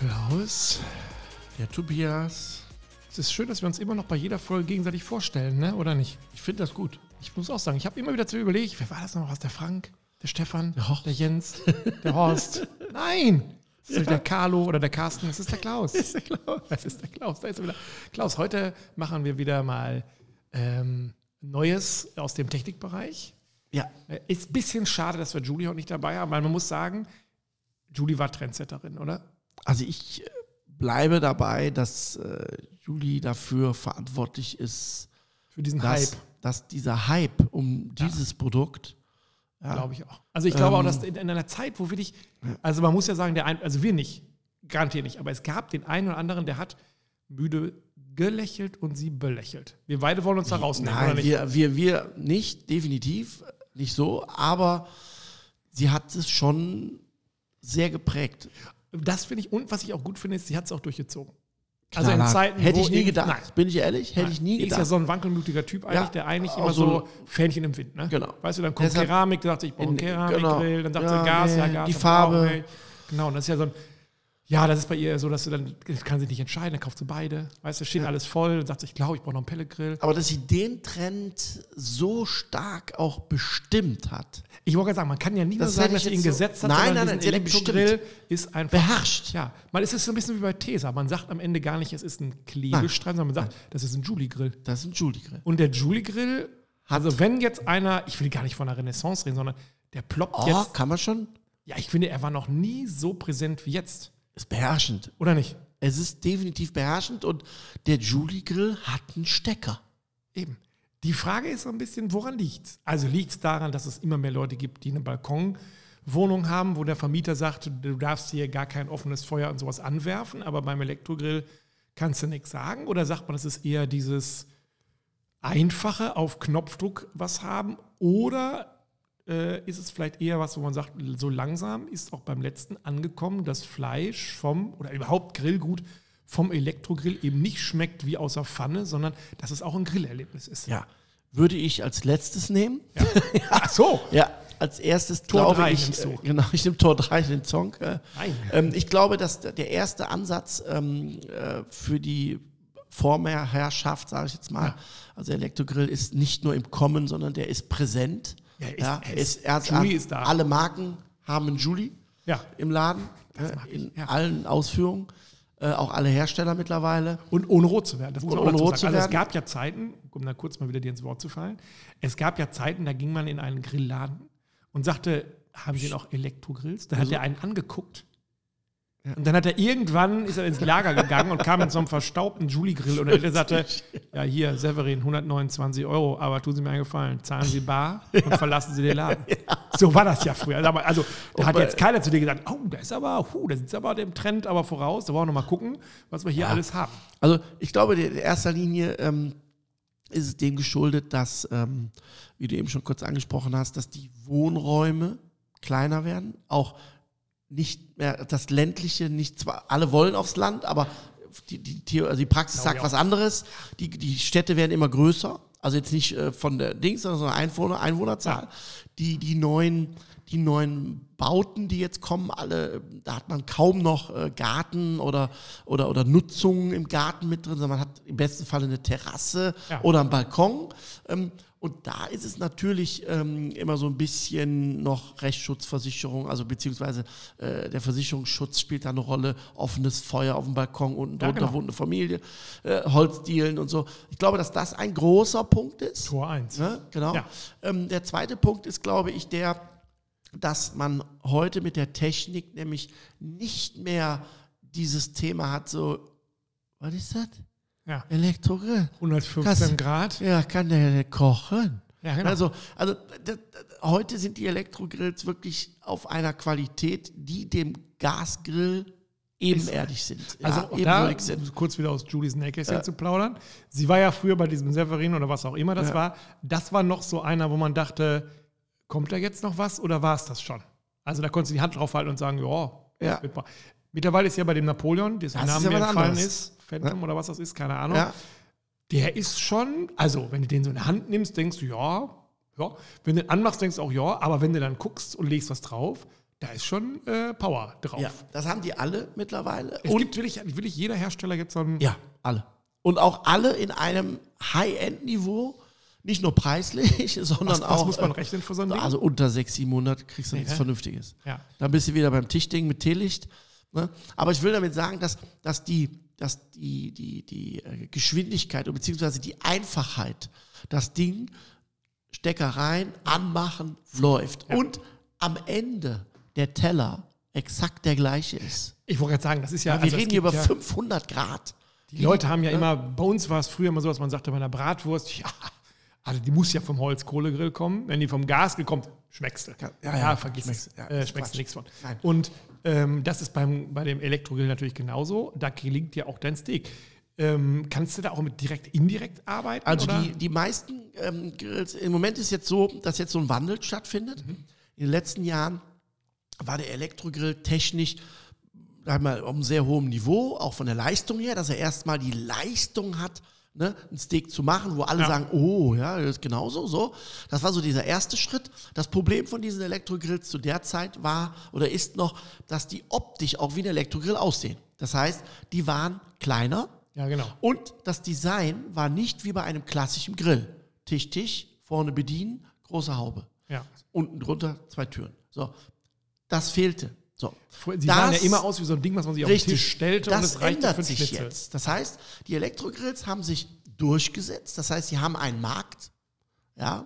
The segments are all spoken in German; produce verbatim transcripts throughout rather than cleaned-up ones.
Klaus. Der Tobias. Es ist schön, dass wir uns immer noch bei jeder Folge gegenseitig vorstellen, ne? Oder nicht? Ich finde das gut. Ich muss auch sagen, ich habe immer wieder zu überlegen, wer war das noch? Was der Frank, der Stefan, Der Horst. der Jens, der Horst? Nein! Das ist ja. der Carlo oder der Carsten, das ist der Klaus. Das ist der Klaus. Das ist der Klaus. Da ist er wieder. Klaus, heute machen wir wieder mal ähm, Neues aus dem Technikbereich. Ja. Ist ein bisschen schade, dass wir Julie heute nicht dabei haben, weil man muss sagen, Julie war Trendsetterin, oder? Also ich bleibe dabei, dass äh, Julie dafür verantwortlich ist, Für diesen dass, Hype, dass dieser Hype um Ja. dieses Produkt, ja, glaube ich auch. Also ich glaube Ähm, auch, dass in, in einer Zeit, wo wirklich, also man muss ja sagen, der ein, also wir nicht, garantiert nicht, aber es gab den einen oder anderen, der hat müde gelächelt und sie belächelt. Wir beide wollen uns da rausnehmen, oder nein, nicht? wir, wir, wir nicht, definitiv nicht so, aber sie hat es schon sehr geprägt. Das finde ich, und was ich auch gut finde, ist, sie hat es auch durchgezogen. Klar, also in Zeiten, hätte wo ich nie irgend- gedacht, Nein. bin ich ehrlich, hätte Nein. ich nie Die ist gedacht. ja so ein wankelmütiger Typ eigentlich, Ja, der eigentlich auch immer so- so Fähnchen im Wind, ne? Genau. Weißt du, dann kommt Deshalb- Keramik, der sagt, ich brauche einen In- Keramikgrill, genau. dann sagt Ja, sie Gas, nee, ja, Gas. die dann Farbe. brauchen wir- Genau, und das ist ja so ein, ja, das ist bei ihr so, dass sie dann, kann sie nicht entscheiden, dann kauft sie beide. Weißt du, steht Ja. alles voll, dann sagt sie, ich glaube, ich brauche noch einen Pelletgrill. Aber dass sie den Trend so stark auch bestimmt hat, Ich wollte gerade sagen, man kann ja nicht nur Das sagen, hätte dass ich sie ihn jetzt so- gesetzt hat, Nein, sondern nein, nein, diesen sie hat ihn Elektrogrill ist einfach beherrscht. Ja, man ist es so ein bisschen wie bei Tesa. Man sagt am Ende gar nicht, es ist ein Klebestreifen, sondern man sagt, das ist ein Julie-Grill. Das ist ein Julie-Grill. Und der Julie-Grill, also wenn jetzt einer, ich will gar nicht von einer Renaissance reden, sondern der ploppt Oh, jetzt. kann man schon? Ja, ich finde, er war noch nie so präsent wie jetzt. Ist beherrschend. Oder nicht? Es ist definitiv beherrschend und der Julie-Grill hat einen Stecker. Eben. Die Frage ist so ein bisschen, woran liegt es? Also liegt es daran, dass es immer mehr Leute gibt, die eine Balkonwohnung haben, wo der Vermieter sagt, du darfst hier gar kein offenes Feuer und sowas anwerfen, aber beim Elektrogrill kannst du nichts sagen? Oder sagt man, es ist eher dieses einfache auf Knopfdruck was haben? Oder äh, ist es vielleicht eher was, wo man sagt, so langsam ist auch beim letzten angekommen, dass Fleisch vom, oder überhaupt Grillgut vom Elektrogrill eben nicht schmeckt wie aus der Pfanne, sondern dass es auch ein Grillerlebnis ist. Ja. Würde ich als letztes nehmen. Ja. Ach so. Ja, als erstes Tor glaube drei ich, nimmst du. äh, genau, ich nehme Tor drei, den Song. Äh, Nein. ähm, ich glaube, dass der der erste Ansatz ähm, äh, für die Vorherrschaft, sage ich jetzt mal, Ja. also Elektrogrill ist nicht nur im Kommen, sondern der ist präsent. Ja, er ist- ja, er er ist- ist, er hat, Julie ist da. Alle Marken haben einen Julie Ja. im Laden, Das äh, mag ich, in ja. allen Ausführungen, äh, auch alle Hersteller mittlerweile. Und ohne rot zu werden. Das muss Und man auch ohne dazu rot sagen. zu Also es werden. gab ja Zeiten, um da kurz mal wieder dir ins Wort zu fallen, es gab ja Zeiten, da ging man in einen Grillladen und sagte, haben Sie denn auch Elektrogrills? Dann hat Also- er einen angeguckt. Ja. Und dann hat er irgendwann, ist er ins Lager gegangen und kam mit so einem verstaubten Julie-Grill und der sagte, ja hier, Severin, hundertneunundzwanzig Euro, aber tun Sie mir einen Gefallen, zahlen Sie bar und verlassen Sie den Laden. So war das ja früher. Also da hat Und, jetzt keiner zu dir gesagt, oh, da ist aber, huh, da sitzt aber dem Trend aber voraus, da wollen wir noch mal gucken, was wir hier Ja. alles haben. Also ich glaube, in erster Linie ähm, ist es dem geschuldet, dass, ähm, wie du eben schon kurz angesprochen hast, dass die Wohnräume kleiner werden, auch nicht mehr das ländliche, nicht zwar alle wollen aufs Land, aber die, die, Theo- also die Praxis Glaube sagt ich was anderes. Die, die Städte werden immer größer, also jetzt nicht äh, von der Dings, sondern Einwohner, Einwohnerzahl. Die, die neuen, die neuen Bauten, die jetzt kommen, alle, da hat man kaum noch äh, Garten oder, oder, oder Nutzungen im Garten mit drin, sondern man hat im besten Fall eine Terrasse Ja. oder einen Balkon. Ähm, und da ist es natürlich ähm, immer so ein bisschen noch Rechtsschutzversicherung, also beziehungsweise äh, der Versicherungsschutz spielt da eine Rolle, offenes Feuer auf dem Balkon, unten Ja, drunter genau. wohnt eine Familie, äh, Holzdielen und so. Ich glaube, dass das ein großer Punkt ist. Tor eins. Ne? Genau. Ja. Ähm, der zweite Punkt ist, glaube ich, der, dass man heute mit der Technik nämlich nicht mehr dieses Thema hat, so, was ist das? Ja. Elektrogrill. hundertfünfzehn Krass. Grad. Ja, kann der kochen? Ja, genau. Also, also d- d- heute sind die Elektrogrills wirklich auf einer Qualität, die dem Gasgrill ebenerdig sind. Also ja, auch da, ebenbürtig sind. um kurz wieder aus Julies Nähkästchen Ja. zu plaudern. Sie war ja früher bei diesem Severin oder was auch immer das Ja. war. Das war noch so einer, wo man dachte, kommt da jetzt noch was oder war es das schon? Also da konntest du die Hand draufhalten und sagen, ja, Ja. wird mal. Mittlerweile ist ja bei dem Napoleon, dessen Das Name ist ja mir was entfallen anderes. ist, Phantom oder was das ist, keine Ahnung. Ja. Der ist schon, also wenn du den so in der Hand nimmst, denkst du, ja, ja. Wenn du den anmachst, denkst du auch, ja. Aber wenn du dann guckst und legst was drauf, da ist schon äh, Power drauf. Ja, das haben die alle mittlerweile. Es und gibt wirklich, wirklich jeder Hersteller jetzt so ein... ja, alle. Und auch alle in einem High-End-Niveau, nicht nur preislich, sondern was, auch... Was muss man äh, rechnen für so ein Ding? Also unter sechshundert, siebenhundert kriegst du Nee, nichts ne? Vernünftiges. Ja. Dann bist du wieder beim Tischding mit Teelicht. Ne? Aber ich will damit sagen, dass, dass, die, dass die, die, die äh, Geschwindigkeit bzw. die Einfachheit, das Ding, Stecker rein, anmachen, läuft. Ja. Und am Ende der Teller exakt der gleiche ist. Ich wollte gerade sagen, das ist ja... Ja, wir also es reden hier gibt über ja, fünfhundert Grad. Die Leute haben ja immer, bei uns war es früher immer so, dass man sagte, bei einer Bratwurst, ja, also die muss ja vom Holzkohlegrill kommen. Wenn die vom Gasgrill kommt, schmeckst du. Ja, ja, ja, vergiss schmeckst- es. ja, äh, ist schmeckst du Quatsch. nichts von. Nein. Und ähm, das ist beim, bei dem Elektrogrill natürlich genauso. Da gelingt dir auch dein Steak. Ähm, kannst du da auch mit direkt, indirekt arbeiten? Also oder? die, die meisten ähm, Grills, im Moment ist jetzt so, dass jetzt so ein Wandel stattfindet. Mhm. In den letzten Jahren war der Elektrogrill technisch sagen wir mal, auf einem sehr hohen Niveau, auch von der Leistung her, dass er erstmal die Leistung hat, ne, ein Steak zu machen, wo alle Ja. sagen, oh, ja, das ist genauso so. Das war so dieser erste Schritt. Das Problem von diesen Elektrogrills zu der Zeit war oder ist noch, dass die optisch auch wie ein Elektrogrill aussehen. Das heißt, die waren kleiner, Ja, genau. und das Design war nicht wie bei einem klassischen Grill. Tisch, Tisch, vorne bedienen, große Haube. Ja. Unten drunter zwei Türen. So, das fehlte. So. Sie Das- sahen ja immer aus wie so ein Ding, was man sich auf den Richtig. Tisch stellte Das und es reichte ändert für einen sich Schnitzel. jetzt. Das heißt, die Elektrogrills haben sich durchgesetzt. Das heißt, sie haben einen Markt. Ja.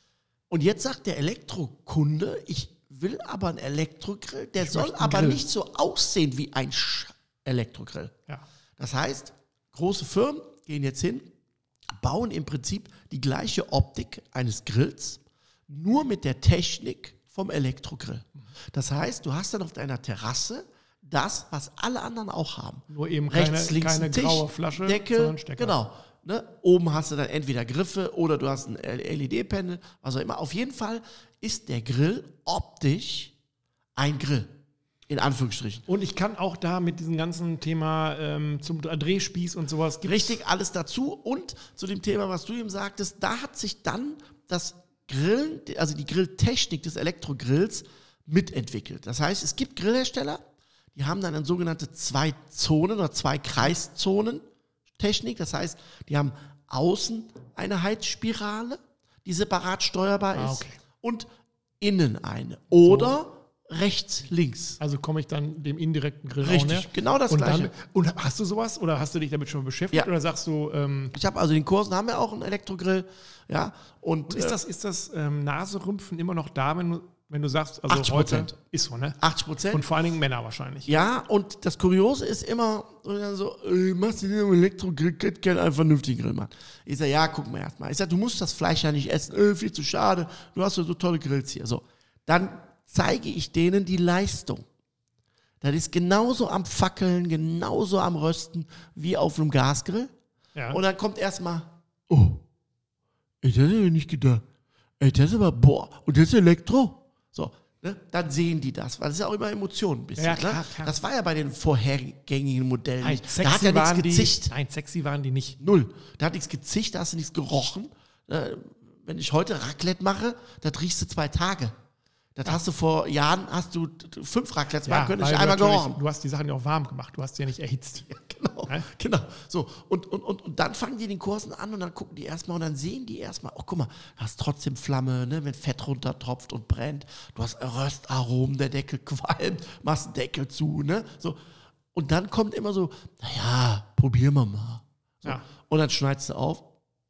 Und jetzt sagt der Elektrokunde, ich will aber einen Elektrogrill, der Ich soll möchte einen aber Grill. nicht so aussehen wie ein Sch- Elektrogrill. Ja. Das heißt, große Firmen gehen jetzt hin, bauen im Prinzip die gleiche Optik eines Grills, nur mit der Technik vom Elektrogrill. Das heißt, du hast dann auf deiner Terrasse das, was alle anderen auch haben. Nur eben Rechts, keine, links keine ein Tisch, graue Flasche, Deckel, sondern Stecker. genau. Ne? Oben hast du dann entweder Griffe oder du hast ein L E D-Panel, was auch immer. Auf jeden Fall ist der Grill optisch ein Grill, in Anführungsstrichen. Und ich kann auch da mit diesem ganzen Thema ähm, zum Drehspieß und sowas gibt's- Richtig, alles dazu. Und zu dem Thema, was du eben sagtest, da hat sich dann das Grillen, also die Grilltechnik des Elektrogrills mitentwickelt. Das heißt, es gibt Grillhersteller, die haben dann eine sogenannte zwei Zonen oder zwei Kreiszonen Technik. Das heißt, die haben außen eine Heizspirale, die separat steuerbar Ah, ist, okay. und innen eine. Oder rechts, links. Also komme ich dann dem indirekten Grill Richtig, auch näher. genau das und Gleiche. Dann, und hast du sowas oder hast du dich damit schon beschäftigt Ja. oder sagst du, ähm, Ich habe also in den Kursen haben wir auch einen Elektrogrill, ja, und, und ist äh, das, ist das ähm, Naserümpfen immer noch da, wenn du, wenn du sagst, also achtzig heute Prozent. ist so, ne? achtzig Prozent. Und vor allen Dingen Männer wahrscheinlich. Ja, und das Kuriose ist immer so, dann so äh, machst du den Elektrogrill, kann keinen einen vernünftigen Grill machen. Ich sage, ja, guck mal erstmal. Ich sage, du musst das Fleisch ja nicht essen, äh, viel zu schade, du hast ja so tolle Grills hier. So, dann zeige ich denen die Leistung. Das ist genauso am Fackeln, genauso am Rösten wie auf einem Gasgrill. Ja. Und dann kommt erstmal, oh, ich hätte ja nicht gedacht. Ey, das ist aber, boah, und das ist Elektro? So, ne? Dann sehen die das, weil das ist ja auch immer Emotionen ein bisschen. Ja, klar, ne? klar. Das war ja bei den vorhergängigen Modellen Nein, nicht. sexy Da hat ja nichts waren die, gezischt. nein, sexy waren die nicht. Null. Da hat nichts gezischt, da hast du nichts gerochen. Äh, wenn ich heute Raclette mache, das riechst du zwei Tage. Das hast du vor Jahren, hast du t- fünf Raclettes machen können, weil ich du einmal natürlich- gerochen. Du hast die Sachen ja auch warm gemacht, du hast sie ja nicht erhitzt. Genau, Hä? genau. So, und, und, und, und dann fangen die den Kursen an und dann gucken die erstmal und dann sehen die erstmal, oh guck mal, du hast trotzdem Flamme, ne, wenn Fett runtertropft und brennt, du hast Röstaromen, der Deckel qualmt, machst den Deckel zu, ne, so. Und dann kommt immer so, naja, probieren wir mal. So. Ja. Und dann schneidest du auf.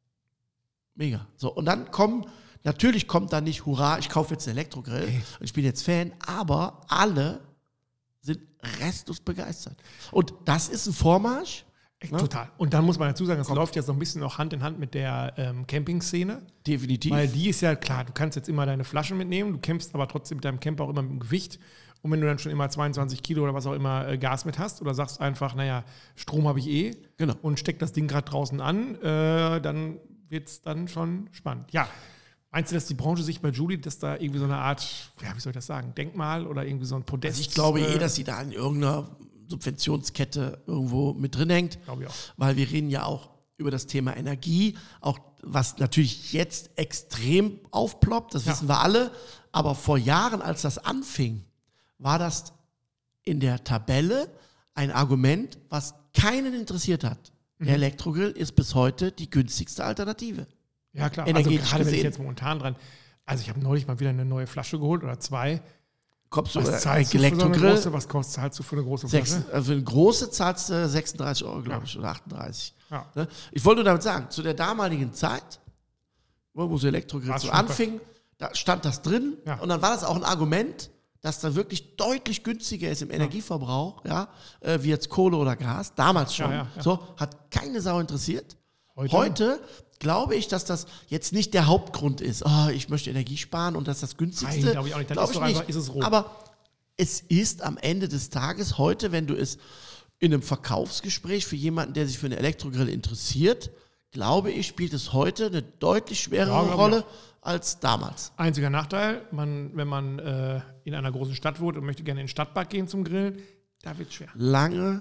Mega. So, und dann kommen, natürlich kommt dann nicht, hurra, ich kaufe jetzt einen Elektrogrill Nee. und ich bin jetzt Fan, aber alle sind restlos begeistert. Und das ist ein Vormarsch. Echt, Ne? Total. Und dann muss man dazu sagen, es läuft jetzt so ein bisschen auch Hand in Hand mit der ähm, Camping-Szene. Definitiv. Weil die ist ja klar, du kannst jetzt immer deine Flaschen mitnehmen, du kämpfst aber trotzdem mit deinem Camper auch immer mit dem Gewicht. Und wenn du dann schon immer zweiundzwanzig Kilo oder was auch immer äh, Gas mit hast oder sagst einfach, naja, Strom habe ich eh Genau. und steck das Ding gerade draußen an, äh, dann wird es dann schon spannend. Ja, meinst du, dass die Branche sich bei Julie, dass da irgendwie so eine Art, ja, wie soll ich das sagen, Denkmal oder irgendwie so ein Podest? Also ich glaube äh, eh, dass sie da in irgendeiner Subventionskette irgendwo mit drin hängt. Glaube ich auch. Weil wir reden ja auch über das Thema Energie, auch was natürlich jetzt extrem aufploppt, das Ja. wissen wir alle. Aber vor Jahren, als das anfing, war das in der Tabelle ein Argument, was keinen interessiert hat. Mhm. Der Elektrogrill ist bis heute die günstigste Alternative. Ja, klar. Also gerade wenn ich jetzt momentan dran, also ich habe neulich mal wieder eine neue Flasche geholt oder zwei. Kommst du was zahlst du für so eine große, was kostet, zahlst du für eine große Flasche? Sechs, also für eine große zahlst du sechsunddreißig Euro, glaube ich, oder achtunddreißig. Ja. Ich wollte nur damit sagen, zu der damaligen Zeit, wo so Elektrogrill so anfing, da stand das drin ja. und dann war das auch ein Argument, dass da wirklich deutlich günstiger ist im ja. Energieverbrauch, ja, äh, wie jetzt Kohle oder Gas, damals schon. Ja, ja, ja. So, hat keine Sau interessiert. Heute? Heute glaube ich, dass das jetzt nicht der Hauptgrund ist, oh, ich möchte Energie sparen und das ist das günstigste. Nein, glaube ich auch nicht. Dann glaub ist, ich nicht. Einfach, ist es rot. Aber es ist am Ende des Tages heute, wenn du es in einem Verkaufsgespräch für jemanden, der sich für einen Elektrogrill interessiert, glaube ich, spielt es heute eine deutlich schwerere ja, Rolle als damals. Einziger Nachteil, man, wenn man äh, in einer großen Stadt wohnt und möchte gerne in den Stadtpark gehen zum Grillen, da wird es schwer. Lange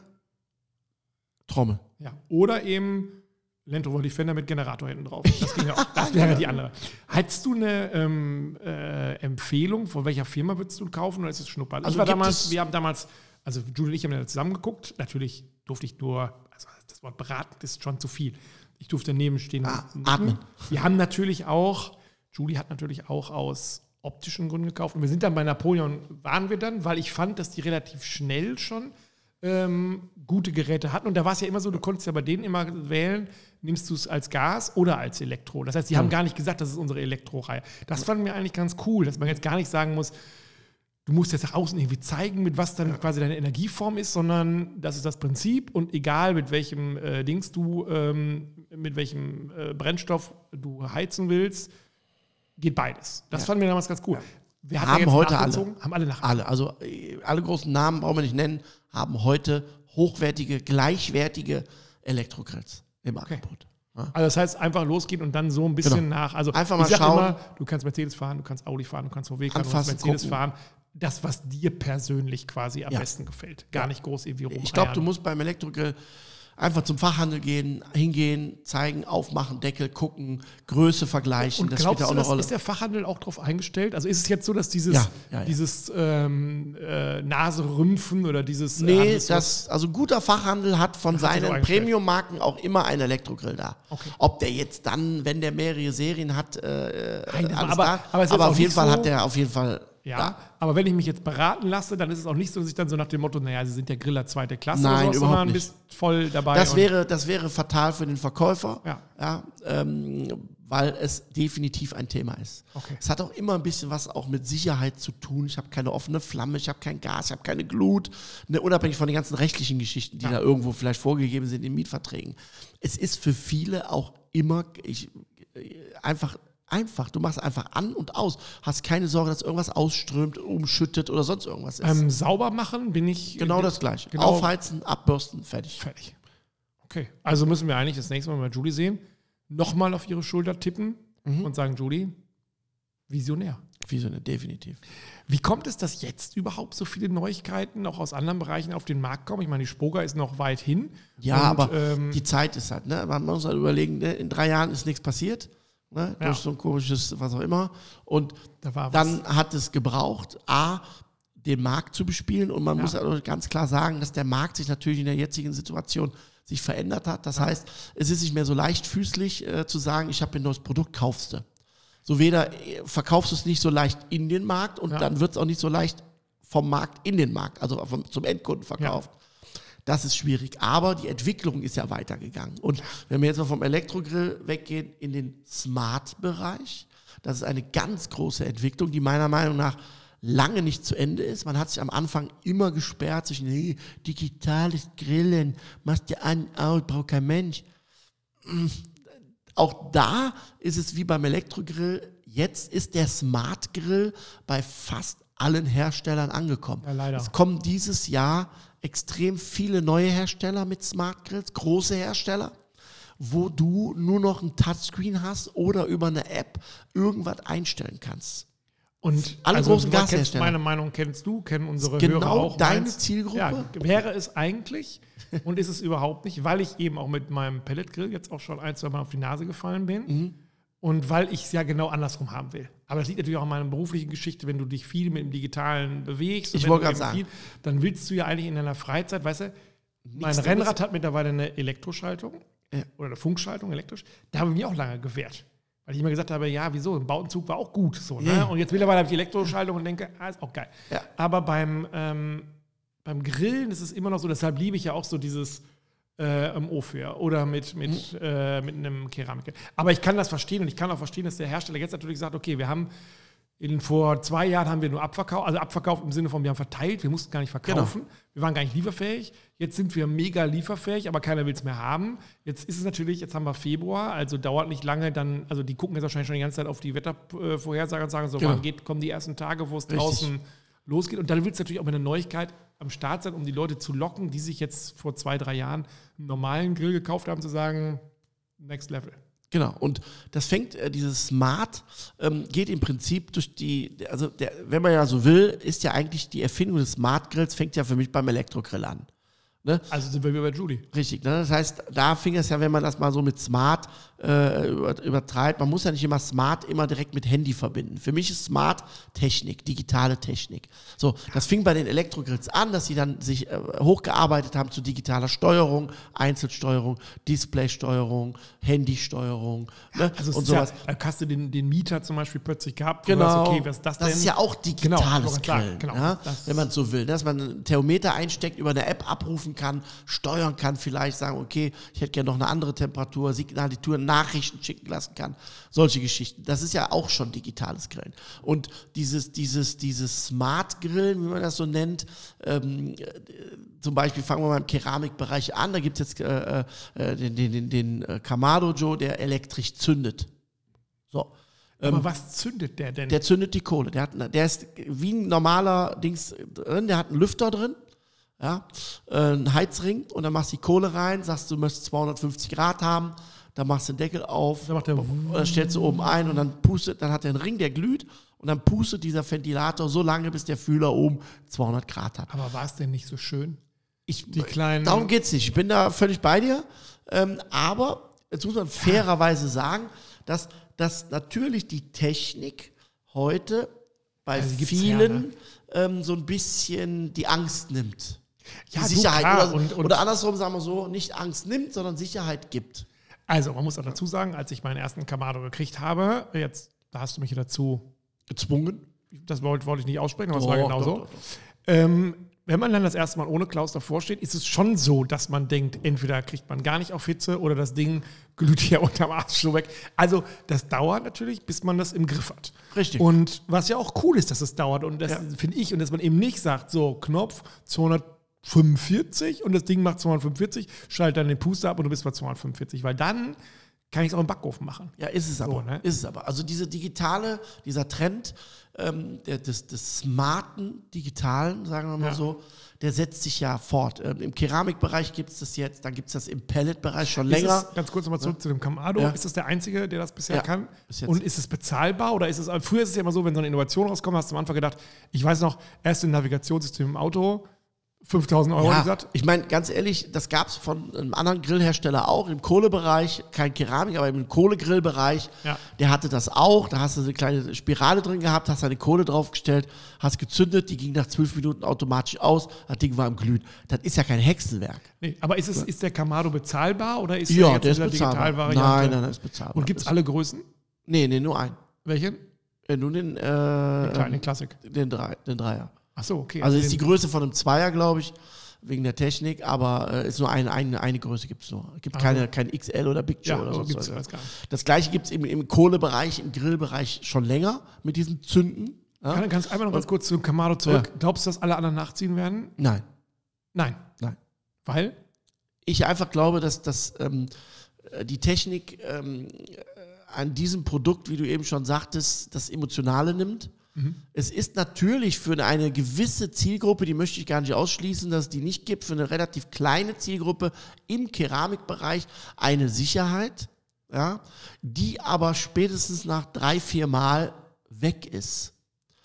Trommel. Ja. Oder eben Land Rover Defender mit Generator hinten drauf. Das ging ja auch. Das wäre die andere. Hättest du eine ähm, äh, Empfehlung, von welcher Firma würdest du kaufen oder ist es Schnupper? Also ich war damals, wir haben damals, also Julie und ich haben ja zusammen geguckt. Natürlich durfte ich nur, also das Wort beraten ist schon zu viel. Ich durfte daneben stehen ah, und atmen. Wir haben natürlich auch, Julie hat natürlich auch aus optischen Gründen gekauft. Und wir sind dann bei Napoleon, waren wir dann, weil ich fand, dass die relativ schnell schon ähm, gute Geräte hatten. Und da war es ja immer so, du konntest ja bei denen immer wählen, nimmst du es als Gas oder als Elektro. Das heißt, die ja. haben gar nicht gesagt, das ist unsere Elektroreihe. Das fanden wir eigentlich ganz cool, dass man jetzt gar nicht sagen muss, du musst jetzt nach außen irgendwie zeigen, mit was dann ja. quasi deine Energieform ist, sondern das ist das Prinzip und egal mit welchem äh, Dings du, ähm, mit welchem äh, Brennstoff du heizen willst, geht beides. Das ja. fanden wir damals ganz cool. Ja. Wir haben heute alle. Haben alle nach. Alle. Also alle großen Namen brauchen wir nicht nennen, haben heute hochwertige, gleichwertige Elektrogrills im okay. Angebot. Ja? Also das heißt, einfach losgehen und dann so ein bisschen genau. nach. Also einfach mal schauen. Immer, du kannst Mercedes fahren, du kannst Audi fahren, du kannst V W fahren, du kannst Mercedes gucken. fahren. Das, was dir persönlich quasi am ja. besten gefällt. Gar ja. nicht groß irgendwie rum. Ich glaube, du musst beim Elektrogrill einfach zum Fachhandel gehen, hingehen, zeigen, aufmachen, Deckel, gucken, Größe vergleichen. Und das spielt ja auch eine Rolle. Ist der Fachhandel auch darauf eingestellt? Also ist es jetzt so, dass dieses, ja, ja, ja. dieses ähm, äh, Naserümpfen oder dieses... Nee, äh, das, also guter Fachhandel hat von seinen Premium-Marken auch immer einen Elektrogrill da. Okay. Ob der jetzt dann, wenn der mehrere Serien hat, äh, Nein, alles aber, da. Aber, aber auf jeden so Fall hat der auf jeden Fall... Ja, da. Aber wenn ich mich jetzt beraten lasse, dann ist es auch nicht so, dass ich dann so nach dem Motto, naja, Sie sind der Griller zweite Klasse Nein, oder so, überhaupt sondern nicht. bist voll dabei. Das wäre, das wäre fatal für den Verkäufer, ja. Ja, ähm, weil es definitiv ein Thema ist. Okay. Es hat auch immer ein bisschen was auch mit Sicherheit zu tun. Ich habe keine offene Flamme, ich habe kein Gas, ich habe keine Glut, ne, unabhängig von den ganzen rechtlichen Geschichten, die ja. da irgendwo vielleicht vorgegeben sind in Mietverträgen. Es ist für viele auch immer ich, einfach... Einfach, du machst einfach an und aus. Hast keine Sorge, dass irgendwas ausströmt, umschüttet oder sonst irgendwas ist. Ähm, sauber machen bin ich... Genau das Gleiche. Genau. Aufheizen, abbürsten, fertig. Fertig. Okay. Also müssen wir eigentlich das nächste Mal, wenn wir Julie sehen, nochmal auf ihre Schulter tippen mhm. und sagen, Julie, Visionär. Visionär, definitiv. Wie kommt es, dass jetzt überhaupt so viele Neuigkeiten auch aus anderen Bereichen auf den Markt kommen? Ich meine, die Spoga ist noch weit hin. Ja, und, aber ähm, die Zeit ist halt, ne? Man muss halt überlegen, ne? In drei Jahren ist nichts passiert. Ne, ja. Durch so ein komisches, was auch immer. Und da dann hat es gebraucht, A, den Markt zu bespielen. Und man ja. muss also ganz klar sagen, dass der Markt sich natürlich in der jetzigen Situation sich verändert hat. Das ja. heißt, es ist nicht mehr so leichtfüßig äh, zu sagen, ich habe ein neues Produkt, kaufst du. So weder verkaufst du es nicht so leicht in den Markt und ja. dann wird es auch nicht so leicht vom Markt in den Markt, also vom, zum Endkunden verkauft. Ja. Das ist schwierig, aber die Entwicklung ist ja weitergegangen. Und wenn wir jetzt mal vom Elektrogrill weggehen in den Smart-Bereich, das ist eine ganz große Entwicklung, die meiner Meinung nach lange nicht zu Ende ist. Man hat sich am Anfang immer gesperrt zwischen hey, digitales Grillen, machst dir an, aus, braucht kein Mensch. Auch da ist es wie beim Elektrogrill, jetzt ist der Smart-Grill bei fast allen Herstellern angekommen. Ja, leider. Es kommen dieses Jahr extrem viele neue Hersteller mit Smart Grills, große Hersteller, wo du nur noch ein Touchscreen hast oder über eine App irgendwas einstellen kannst. Und alle also großen Gashersteller. Meine Meinung kennst du, kennen unsere genau Hörer auch. Genau deine meinst, Zielgruppe? Ja, wäre es eigentlich und ist es überhaupt nicht, weil ich eben auch mit meinem Pelletgrill jetzt auch schon ein, zwei Mal auf die Nase gefallen bin. Mhm. Und weil ich es ja genau andersrum haben will. Aber das liegt natürlich auch an meiner beruflichen Geschichte, wenn du dich viel mit dem Digitalen bewegst. Ich wollte gerade sagen. Viel, dann willst du ja eigentlich in deiner Freizeit, weißt du, mein Rennrad hat mittlerweile eine Elektroschaltung ja. oder eine Funkschaltung elektrisch. Da habe ich mich auch lange gewehrt. Weil ich immer gesagt habe, ja, wieso, ein Bowdenzug war auch gut. So, ne? Ja. Und jetzt mittlerweile habe ich Elektroschaltung und denke, ah, ist auch geil. Ja. Aber beim, ähm, beim Grillen ist es immer noch so, deshalb liebe ich ja auch so dieses Äh, im Ofen oder mit, mit, mhm. äh, mit einem Keramik. Aber ich kann das verstehen und ich kann auch verstehen, dass der Hersteller jetzt natürlich sagt, okay, wir haben in, vor zwei Jahren haben wir nur abverkauft, also abverkauft im Sinne von, wir haben verteilt, wir mussten gar nicht verkaufen, genau. wir waren gar nicht lieferfähig, jetzt sind wir mega lieferfähig, aber keiner will es mehr haben. Jetzt ist es natürlich, jetzt haben wir Februar, also dauert nicht lange, dann, also die gucken jetzt wahrscheinlich schon die ganze Zeit auf die Wettervorhersage und sagen so, genau. wann geht, kommen die ersten Tage, wo es draußen losgeht. Und dann willst du natürlich auch mit einer Neuigkeit am Start sein, um die Leute zu locken, die sich jetzt vor zwei, drei Jahren einen normalen Grill gekauft haben, zu sagen, next level. Genau, und das fängt, äh, dieses Smart ähm, geht im Prinzip durch die, also der, wenn man ja so will, ist ja eigentlich die Erfindung des Smart Grills, fängt ja für mich beim Elektrogrill an. Ne? Also sind wir wie bei Judy. Richtig, ne? Das heißt, da fing es ja, wenn man das mal so mit Smart äh, übertreibt, man muss ja nicht immer Smart immer direkt mit Handy verbinden. Für mich ist Smart Technik, digitale Technik. So, das fing bei den Elektrogrills an, dass sie dann sich äh, hochgearbeitet haben zu digitaler Steuerung, Einzelsteuerung, Displaysteuerung, Handysteuerung, ne? Also und sowas. Ja, da hast du den, den Mieter zum Beispiel plötzlich gehabt, genau. Sagst, okay, was ist das denn? Das ist ja auch digitales genau, Grillen, genau, ja? Wenn man es so will, dass man einen Thermometer einsteckt, über eine App abrufen kann, steuern kann, vielleicht sagen, okay, ich hätte gerne noch eine andere Temperatur, Signatur, Nachrichten schicken lassen kann, solche Geschichten. Das ist ja auch schon digitales Grillen. Und dieses, dieses, dieses Smart Grillen, wie man das so nennt, ähm, zum Beispiel fangen wir mal im Keramikbereich an, da gibt es jetzt äh, äh, den, den, den, den äh, Kamado Joe, der elektrisch zündet. So. Aber ähm, was zündet der denn? Der zündet die Kohle. Der, hat, der ist wie ein normaler Dings drin, der hat einen Lüfter drin. Ja, ein Heizring und dann machst du die Kohle rein, sagst du möchtest zweihundertfünfzig Grad haben, dann machst du den Deckel auf, dann, macht der dann stellst du oben ein und dann pustet, dann hat er einen Ring, der glüht und dann pustet dieser Ventilator so lange, bis der Fühler oben zweihundert Grad hat. Aber war es denn nicht so schön? Ich, die kleinen darum geht es nicht, ich bin da völlig bei dir, ähm, aber jetzt muss man fairerweise sagen, dass, dass natürlich die Technik heute bei also vielen ja, ne? ähm, so ein bisschen die Angst nimmt. Ja, Sicherheit du, klar. oder, und, und oder andersrum sagen wir so, nicht Angst nimmt, sondern Sicherheit gibt. Also, man muss auch dazu sagen, als ich meinen ersten Kamado gekriegt habe, jetzt, da hast du mich dazu gezwungen. Das wollte, wollte ich nicht aussprechen, aber es doch, war genau so. Ähm, wenn man dann das erste Mal ohne Klaus davor steht, ist es schon so, dass man denkt, entweder kriegt man gar nicht auf Hitze oder das Ding glüht ja unterm Arsch so weg. Also das dauert natürlich, bis man das im Griff hat. Richtig. Und was ja auch cool ist, dass es dauert und das ja. finde ich, und dass man eben nicht sagt, so Knopf zweihundertfünfundvierzig und das Ding macht zweihundertfünfundvierzig, schalt dann den Puster ab und du bist bei zweihundertfünfundvierzig, weil dann kann ich es auch im Backofen machen. Ja, ist es aber. So, ne? Ist es aber. Also diese digitale, dieser Trend ähm, der, des, des smarten Digitalen, sagen wir mal ja. so, der setzt sich ja fort. Ähm, Im Keramikbereich gibt es das jetzt, dann gibt es das im Pelletbereich schon ist länger. Es, ganz kurz nochmal zurück ja. zu dem Kamado. Ja. Ist das der Einzige, der das bisher ja. kann? Ist und ist es bezahlbar? Oder ist es, früher ist es ja immer so, wenn so eine Innovation rauskommt, hast du am Anfang gedacht, ich weiß noch, erst ein Navigationssystem im Auto, fünftausend Euro ja, gesagt. Ich meine, ganz ehrlich, das gab es von einem anderen Grillhersteller auch, im Kohlebereich, kein Keramik, aber im Kohlegrillbereich, ja. der hatte das auch, da hast du eine kleine Spirale drin gehabt, hast eine Kohle draufgestellt, hast gezündet, die ging nach zwölf Minuten automatisch aus, das Ding war im Glühen. Das ist ja kein Hexenwerk. Nee, aber ist, es, ja. ist der Kamado bezahlbar oder ist ja, der jetzt der in dieser ist bezahlbar. Digitalvariante? Nein, nein, nein, ist bezahlbar. Und gibt es alle Größen? Nee, nee, nur einen. Welchen? Ja, nur den, äh, den kleinen, den Klassik. Den, drei, den Dreier. Ach so, okay. Also, also ist die Größe von einem Zweier, glaube ich. Wegen der Technik, aber äh, ist nur eine, eine, eine Größe gibt es nur. Es gibt keine, kein X L oder Big Joe ja, oder so. Gibt's, das, das gleiche gibt es im, im Kohlebereich, im Grillbereich schon länger mit diesen Zünden. Ja? Kann, kannst du einmal noch ganz kurz zum Kamado zurück. Ja. Glaubst du, dass alle anderen nachziehen werden? Nein. Nein. Nein. Weil? Ich einfach glaube, dass, dass ähm, die Technik ähm, an diesem Produkt, wie du eben schon sagtest, das Emotionale nimmt. Mhm. Es ist natürlich für eine gewisse Zielgruppe, die möchte ich gar nicht ausschließen, dass es die nicht gibt, für eine relativ kleine Zielgruppe im Keramikbereich eine Sicherheit, ja, die aber spätestens nach drei, vier Mal weg ist.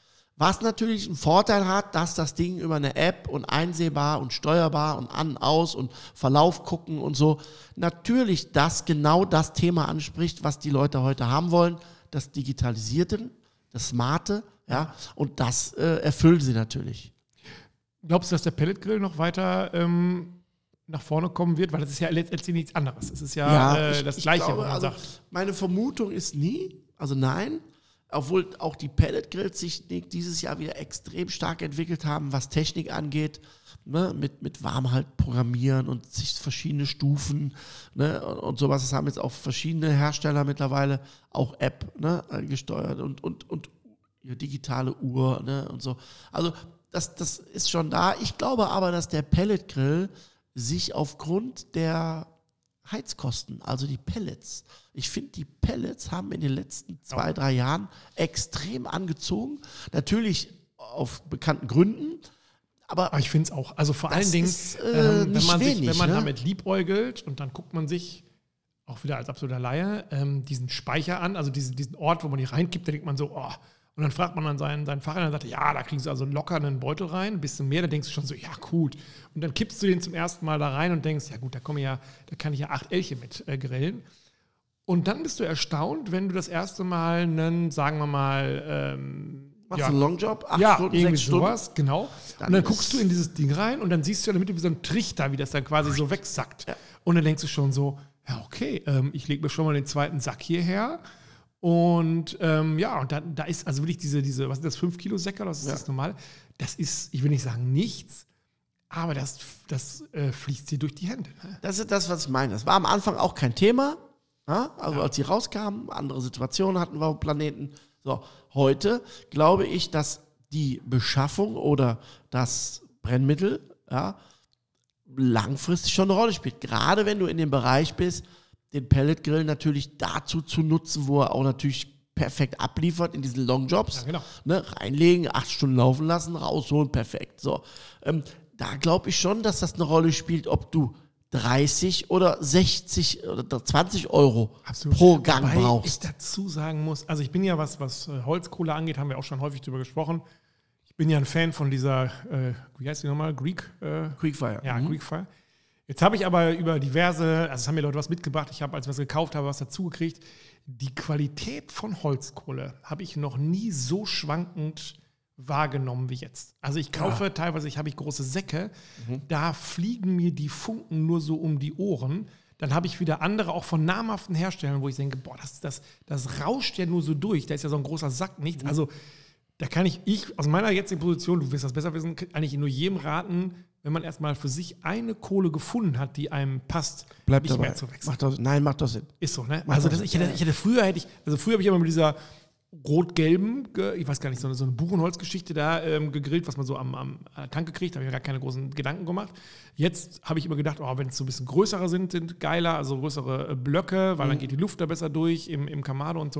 Was natürlich einen Vorteil hat, dass das Ding über eine App und einsehbar und steuerbar und an, aus und Verlauf gucken und so, natürlich das genau das Thema anspricht, was die Leute heute haben wollen, das Digitalisierte. das Smarte, ja, und das äh, erfüllen sie natürlich. Glaubst du, dass der Pelletgrill noch weiter ähm, nach vorne kommen wird? Weil das ist ja letztendlich nichts anderes. Es ist ja, ja äh, ich, das ich Gleiche, glaube, wo man also, sagt. meine Vermutung ist nie, also nein, obwohl auch die Pelletgrills sich dieses Jahr wieder extrem stark entwickelt haben, was Technik angeht, ne, mit, mit Warmhalt programmieren und sich verschiedene Stufen, ne, und, und sowas. Das haben jetzt auch verschiedene Hersteller mittlerweile, auch App, ne, gesteuert und, und, und ja, digitale Uhr, ne, und so. Also das, das ist schon da. Ich glaube aber, dass der Pelletgrill sich aufgrund der Heizkosten, also die Pellets. Ich finde, die Pellets haben in den letzten zwei, drei Jahren extrem angezogen. Natürlich auf bekannten Gründen, aber, Aber ich finde es auch. Also vor allen Dingen, ist, äh, ähm, wenn man, wenig, sich, wenn man ne? damit liebäugelt und dann guckt man sich, auch wieder als absoluter Laie, ähm, diesen Speicher an, also diesen, diesen Ort, wo man die reinkippt, da denkt man so, oh. Und dann fragt man dann seinen, seinen Fahrer, und dann sagt er, ja, da kriegst du also locker einen Beutel rein, ein bisschen mehr, da denkst du schon so, ja, gut. Und dann kippst du den zum ersten Mal da rein und denkst, ja gut, da komme ja, da kann ich ja acht Elche mit äh, grillen. Und dann bist du erstaunt, wenn du das erste Mal einen, sagen wir mal, ähm, machst ja, du einen Longjob, acht ja, Stunden, irgendwie sechs Stunden. sowas, genau. Dann und dann ist- guckst du in dieses Ding rein und dann siehst du in der Mitte wie so ein Trichter, wie das dann quasi so wegsackt. Ja. Und dann denkst du schon so, ja, okay, ähm, ich lege mir schon mal den zweiten Sack hierher. Und ähm, ja, und da, da ist also wirklich diese, diese, was sind das, fünf Kilo Säcke, oder was ist Ja. das normal? Das ist, ich will nicht sagen nichts, aber das, das äh, fließt dir durch die Hände. Ne? Das ist das, was ich meine. Das war am Anfang auch kein Thema. Ja? Also Ja. als sie rauskamen, andere Situationen hatten wir auf dem Planeten. So, heute glaube ich, dass die Beschaffung oder das Brennmittel, ja, langfristig schon eine Rolle spielt. Gerade wenn du in dem Bereich bist, den Pelletgrill natürlich dazu zu nutzen, wo er auch natürlich perfekt abliefert in diesen Longjobs. Ja, genau. Ne, reinlegen, acht Stunden laufen lassen, rausholen, perfekt. So, ähm, da glaube ich schon, dass das eine Rolle spielt, ob du dreißig oder sechzig oder zwanzig Euro Absolut. pro Gang Wobei brauchst. ich dazu sagen muss, also ich bin ja, was, was äh, Holzkohle angeht, haben wir auch schon häufig drüber gesprochen. Ich bin ja ein Fan von dieser, äh, wie heißt die nochmal, Greek? Äh, Quickfire. Ja, Mhm. Quickfire. Jetzt habe ich aber über diverse, also es haben mir Leute was mitgebracht, ich habe, als ich was gekauft habe, was dazu gekriegt. Die Qualität von Holzkohle habe ich noch nie so schwankend wahrgenommen wie jetzt. Also ich kaufe Ja. teilweise, ich habe ich große Säcke, da fliegen mir die Funken nur so um die Ohren. Dann habe ich wieder andere, auch von namhaften Herstellern, wo ich denke, boah, das, das, das rauscht ja nur so durch. Da ist ja so ein großer Sack nichts. Also da kann ich, ich aus meiner jetzigen Position, du wirst das besser wissen, eigentlich nur jedem raten, wenn man erstmal für sich eine Kohle gefunden hat, die einem passt, Bleibt nicht dabei. mehr zu wechseln. Macht das, nein, macht das Sinn. Ist so, ne? Macht Also das das, ich, Sinn. hätte, ich hätte früher hätte ich, also früher habe ich immer mit dieser rot-gelben, ge- ich weiß gar nicht, so eine, so eine Buchenholzgeschichte da ähm, gegrillt, was man so am, am äh, Tank gekriegt, habe ich mir gar keine großen Gedanken gemacht. Jetzt habe ich immer gedacht, oh, wenn es so ein bisschen größere sind, sind geiler, also größere äh, Blöcke, weil dann geht die Luft da besser durch im, im Kamado und so.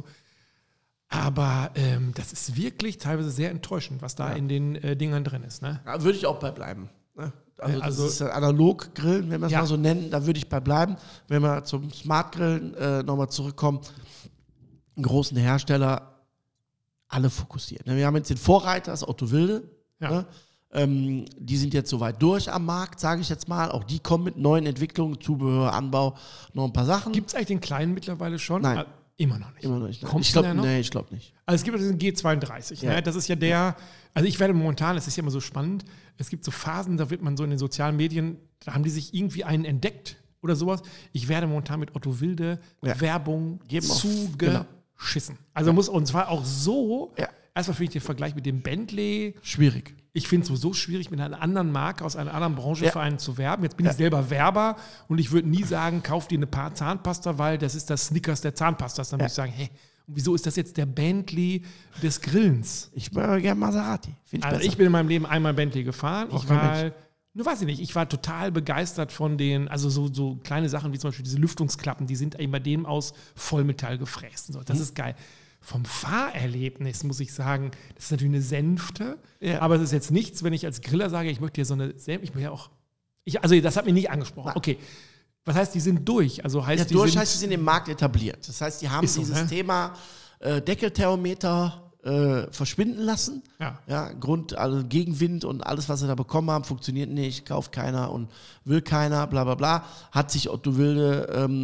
Aber ähm, das ist wirklich teilweise sehr enttäuschend, was da Ja. in den äh, Dingern drin ist. Ne? Da würde ich auch bei bleiben. Ne? Also, Äh, also- das ist ja analog Grillen, wenn wir es Ja. mal so nennen, da würde ich bei bleiben. Wenn wir zum Smart Grillen äh, nochmal zurückkommen, einen großen Hersteller, alle fokussiert. Ne? Wir haben jetzt den Vorreiter, das Otto Wilde. Ja. Ne? Ähm, die sind jetzt soweit durch am Markt, sage ich jetzt mal. Auch die kommen mit neuen Entwicklungen, Zubehör, Anbau, noch ein paar Sachen. Gibt es eigentlich den kleinen mittlerweile schon? Nein. Ah, immer noch nicht. Immer noch nicht. Ne? Kommt Ich glaube, der noch? nee, ich glaube nicht. Also es gibt ja diesen G zweiunddreißig, Ja. ne? Das ist ja der, also ich werde momentan, es ist ja immer so spannend, es gibt so Phasen, da wird man so in den sozialen Medien, da haben die sich irgendwie einen entdeckt oder sowas. Ich werde momentan mit Otto Wilde Ja. Werbung Geben auf- genau. zugeschissen. Also muss, und zwar auch so, Ja. erstmal finde ich den Vergleich mit dem Bentley, Schwierig. ich finde es sowieso schwierig, mit einer anderen Marke aus einer anderen Branche Ja. für einen zu werben. Jetzt bin Ja. ich selber Werber und ich würde nie sagen, kauf dir eine paar Zahnpasta, weil das ist das Snickers der Zahnpastas. Dann Ja. würde ich sagen, hey, und wieso ist das jetzt der Bentley des Grillens? Ich mag gerne Maserati. Finde ich Also besser. ich bin in meinem Leben einmal Bentley gefahren. Auch Ich kein war, nur weiß ich nicht, ich war total begeistert von den, also so, so kleine Sachen wie zum Beispiel diese Lüftungsklappen, die sind eben bei dem aus Vollmetall gefräst. Und so. Das Mhm. ist geil. Vom Fahrerlebnis muss ich sagen, das ist natürlich eine Sänfte, Ja. aber es ist jetzt nichts, wenn ich als Griller sage, ich möchte hier so eine Sänfte, ich möchte ja auch, ich, also das hat mich nicht angesprochen. Nein. Okay, was heißt, die sind durch? Also heißt, Ja, die durch sind, heißt, sie sind im Markt etabliert. Das heißt, die haben Ist so, dieses ne? Thema äh, Deckelthermometer äh, verschwinden lassen. Ja. Ja, Grund, also Gegenwind und alles, was sie da bekommen haben, funktioniert nicht, kauft keiner und will keiner, bla bla bla. Hat sich Otto Wilde ähm,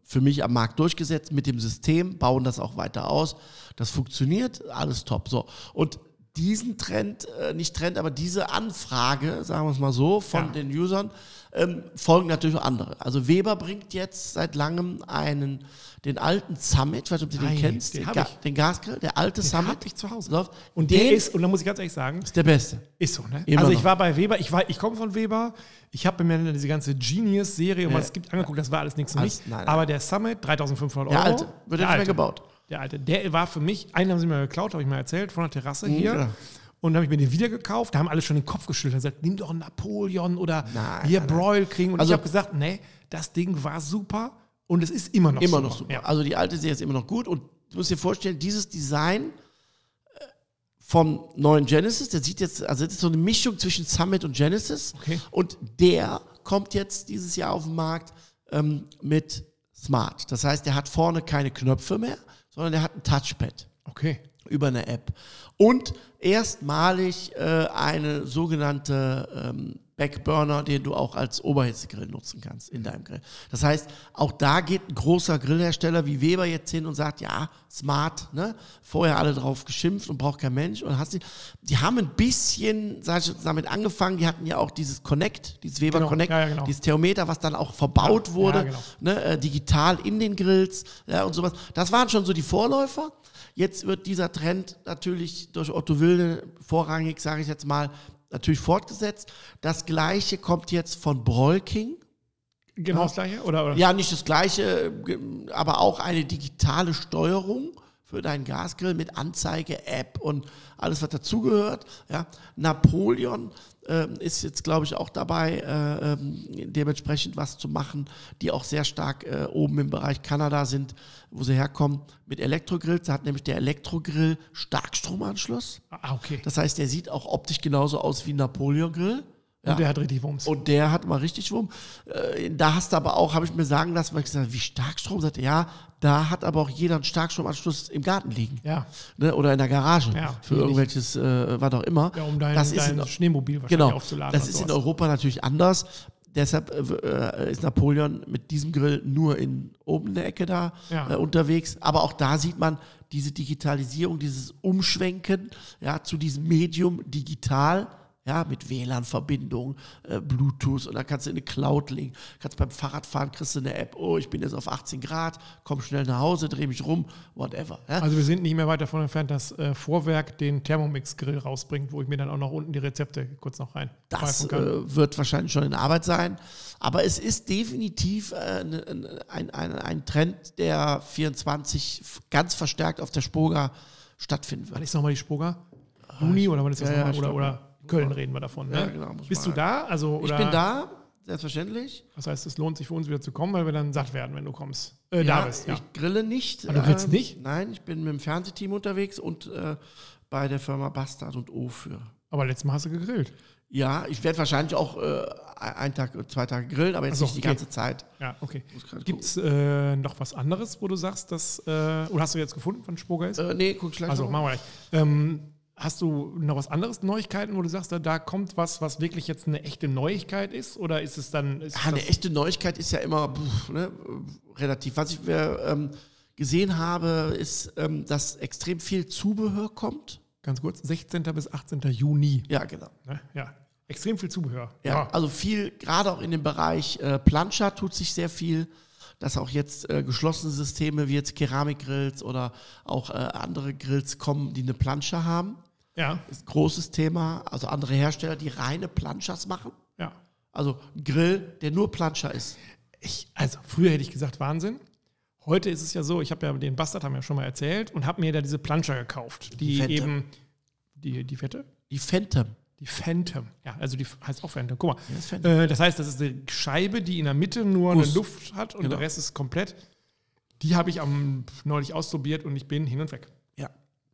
für mich am Markt durchgesetzt mit dem System, bauen das auch weiter aus. Das funktioniert, alles top. So. Und diesen Trend, äh, nicht Trend, aber diese Anfrage, sagen wir es mal so, von Ja. den Usern, ähm, folgen natürlich auch andere. Also Weber bringt jetzt seit langem einen, den alten Summit, ich weiß nicht, ob du den Nein, kennst, den den, hab Ga- ich. den Gasgrill, der alte Den Summit. hab ich zu Hause. Läuft. Und den der ist, und da muss ich ganz ehrlich sagen, ist der beste. ist so, ne? Immer also ich noch. war bei Weber, ich, war, ich komme von Weber, ich habe mir diese ganze Genius-Serie und Ja. was es gibt angeguckt, das war alles nichts für Alles- mich. nein, nein. Aber der Summit, dreitausendfünfhundert Euro. Der alte, wird ja der nicht mehr alte. gebaut. Der alte, der war für mich, einen haben sie mir geklaut, habe ich mal erzählt, von der Terrasse hier. ja. Und dann habe ich mir den wieder gekauft. Da haben alle schon den Kopf geschüttelt und gesagt, nimm doch einen Napoleon oder Nein, hier nein, nein. Broil kriegen. Und Also- ich habe gesagt, nee, das Ding war super und es ist immer noch Immer super. noch super. Ja. Also die alte Serie ist immer noch gut und du musst dir vorstellen, dieses Design äh, vom neuen Genesis, der sieht jetzt, also das ist so eine Mischung zwischen Summit und Genesis Okay. und der kommt jetzt dieses Jahr auf den Markt ähm, mit Smart. Das heißt, der hat vorne keine Knöpfe mehr, sondern der hat ein Touchpad Okay. über eine App. Und erstmalig äh, eine sogenannte ähm, Backburner, den du auch als Oberhitzegrill nutzen kannst in deinem Grill. Das heißt, auch da geht ein großer Grillhersteller wie Weber jetzt hin und sagt, ja, smart, ne? Vorher alle drauf geschimpft und braucht kein Mensch. Und hast die, die haben ein bisschen, sag ich, damit angefangen, die hatten ja auch dieses Connect, dieses Weber Genau, Connect, ja, ja, genau. dieses Thermometer, was dann auch verbaut Ja, wurde, ja, genau. ne, äh, digital in den Grills, ja, und sowas. Das waren schon so die Vorläufer. Jetzt wird dieser Trend natürlich durch Otto Wilde vorrangig, sage ich jetzt mal, natürlich fortgesetzt. Das Gleiche kommt jetzt von Broil King. Genau das gleiche? Oder, oder? Ja, nicht das Gleiche, aber auch eine digitale Steuerung für deinen Gasgrill mit Anzeige-App und alles, was dazugehört. Ja. Napoleon äh, ist jetzt, glaube ich, auch dabei, äh, ähm, dementsprechend was zu machen, die auch sehr stark äh, oben im Bereich Kanada sind, wo sie herkommen, mit Elektrogrills. Da hat nämlich der Elektrogrill Starkstromanschluss. Ah, okay. Das heißt, der sieht auch optisch genauso aus wie ein Napoleon-Grill. Ja. Und der hat richtig Wumms. Und der hat mal richtig Schwung. Äh, da hast du aber auch, habe ich mir sagen lassen, weil ich gesagt habe, wie Starkstrom? Sagt er, ja, da hat aber auch jeder einen Starkstromanschluss im Garten liegen. ja. Ne? Oder in der Garage. Ja, für ähnlich. irgendwelches, äh, was auch immer. ja, um dein, das ist dein in, Schneemobil wahrscheinlich genau, aufzuladen. das und ist in sowas. Europa natürlich anders. Deshalb äh, ist Napoleon mit diesem Grill nur in oben in der Ecke da Ja. äh, unterwegs. Aber auch da sieht man diese Digitalisierung, dieses Umschwenken ja, zu diesem Medium digital. Ja, mit W L A N-Verbindung, äh, Bluetooth und dann kannst du in eine Cloud legen. Kannst beim Fahrradfahren, kriegst du eine App, oh, ich bin jetzt auf achtzehn Grad, komm schnell nach Hause, dreh mich rum, whatever. Ja? Also wir sind nicht mehr weit davon entfernt, dass äh, Vorwerk den Thermomix-Grill rausbringt, wo ich mir dann auch noch unten die Rezepte kurz noch rein Das pfeifen kann. äh, wird wahrscheinlich schon in Arbeit sein. Aber es ist definitiv äh, ne, ein, ein, ein Trend, der vierundzwanzig ganz verstärkt auf der Spoga stattfinden Wann wird. ist nochmal die Spoga? Juni oder wann ist das ja, ja, nochmal? ich Oder, glaub, oder Köln reden wir davon. Ne? Ja, genau, muss Bist man- du da? Also, oder, Ich bin da, selbstverständlich. Das heißt, es lohnt sich für uns wieder zu kommen, weil wir dann satt werden, wenn du kommst. Äh, Ja, da bist, ja. Ich grille nicht. Ah, du grillst ähm, nicht? Nein, ich bin mit dem Fernsehteam unterwegs und äh, bei der Firma Bastard und O für. Aber letztes Mal hast du gegrillt. Ja, ich werde wahrscheinlich auch äh, einen Tag, zwei Tage grillen, aber jetzt Ach so, nicht die okay. ganze Zeit. Ja, okay. Muss grad Gibt es äh, noch was anderes, wo du sagst, dass, äh, oder hast du jetzt gefunden, wann Spoga ist? Äh, nee, guck ich gleich Also noch. machen wir gleich. Ähm, hast du noch was anderes, Neuigkeiten, wo du sagst, da, da kommt was, was wirklich jetzt eine echte Neuigkeit ist? Oder ist es dann. Ist Ja, das, eine echte Neuigkeit ist ja immer pff, ne, äh, relativ. Was ich äh, ähm, gesehen habe, ist, ähm, dass extrem viel Zubehör kommt. ganz kurz, sechzehnten bis achtzehnten Juni. Ja, genau. Ne? Ja. Extrem viel Zubehör. Ja, also viel, gerade auch in dem Bereich äh, Plancha tut sich sehr viel, dass auch jetzt äh, geschlossene Systeme wie jetzt Keramikgrills oder auch äh, andere Grills kommen, die eine Plancha haben. Ja. Ist ein großes Thema. Also andere Hersteller, die reine Planchas machen. Ja. Also ein Grill, der nur Plancha ist. Ich, also früher hätte ich gesagt Wahnsinn. Heute ist es ja so, ich habe ja den Bastard, haben wir ja schon mal erzählt, und habe mir da diese Plancha gekauft. Die, Die Phantom. eben, die, die fette? Die Phantom. Die Phantom. Ja, also die heißt auch Phantom. Guck mal. Ja, das ist Phantom. Äh, das heißt, das ist eine Scheibe, die in der Mitte nur Guss. eine Luft hat und Genau. der Rest ist komplett. Die habe ich am neulich ausprobiert und ich bin hin und weg. Ja.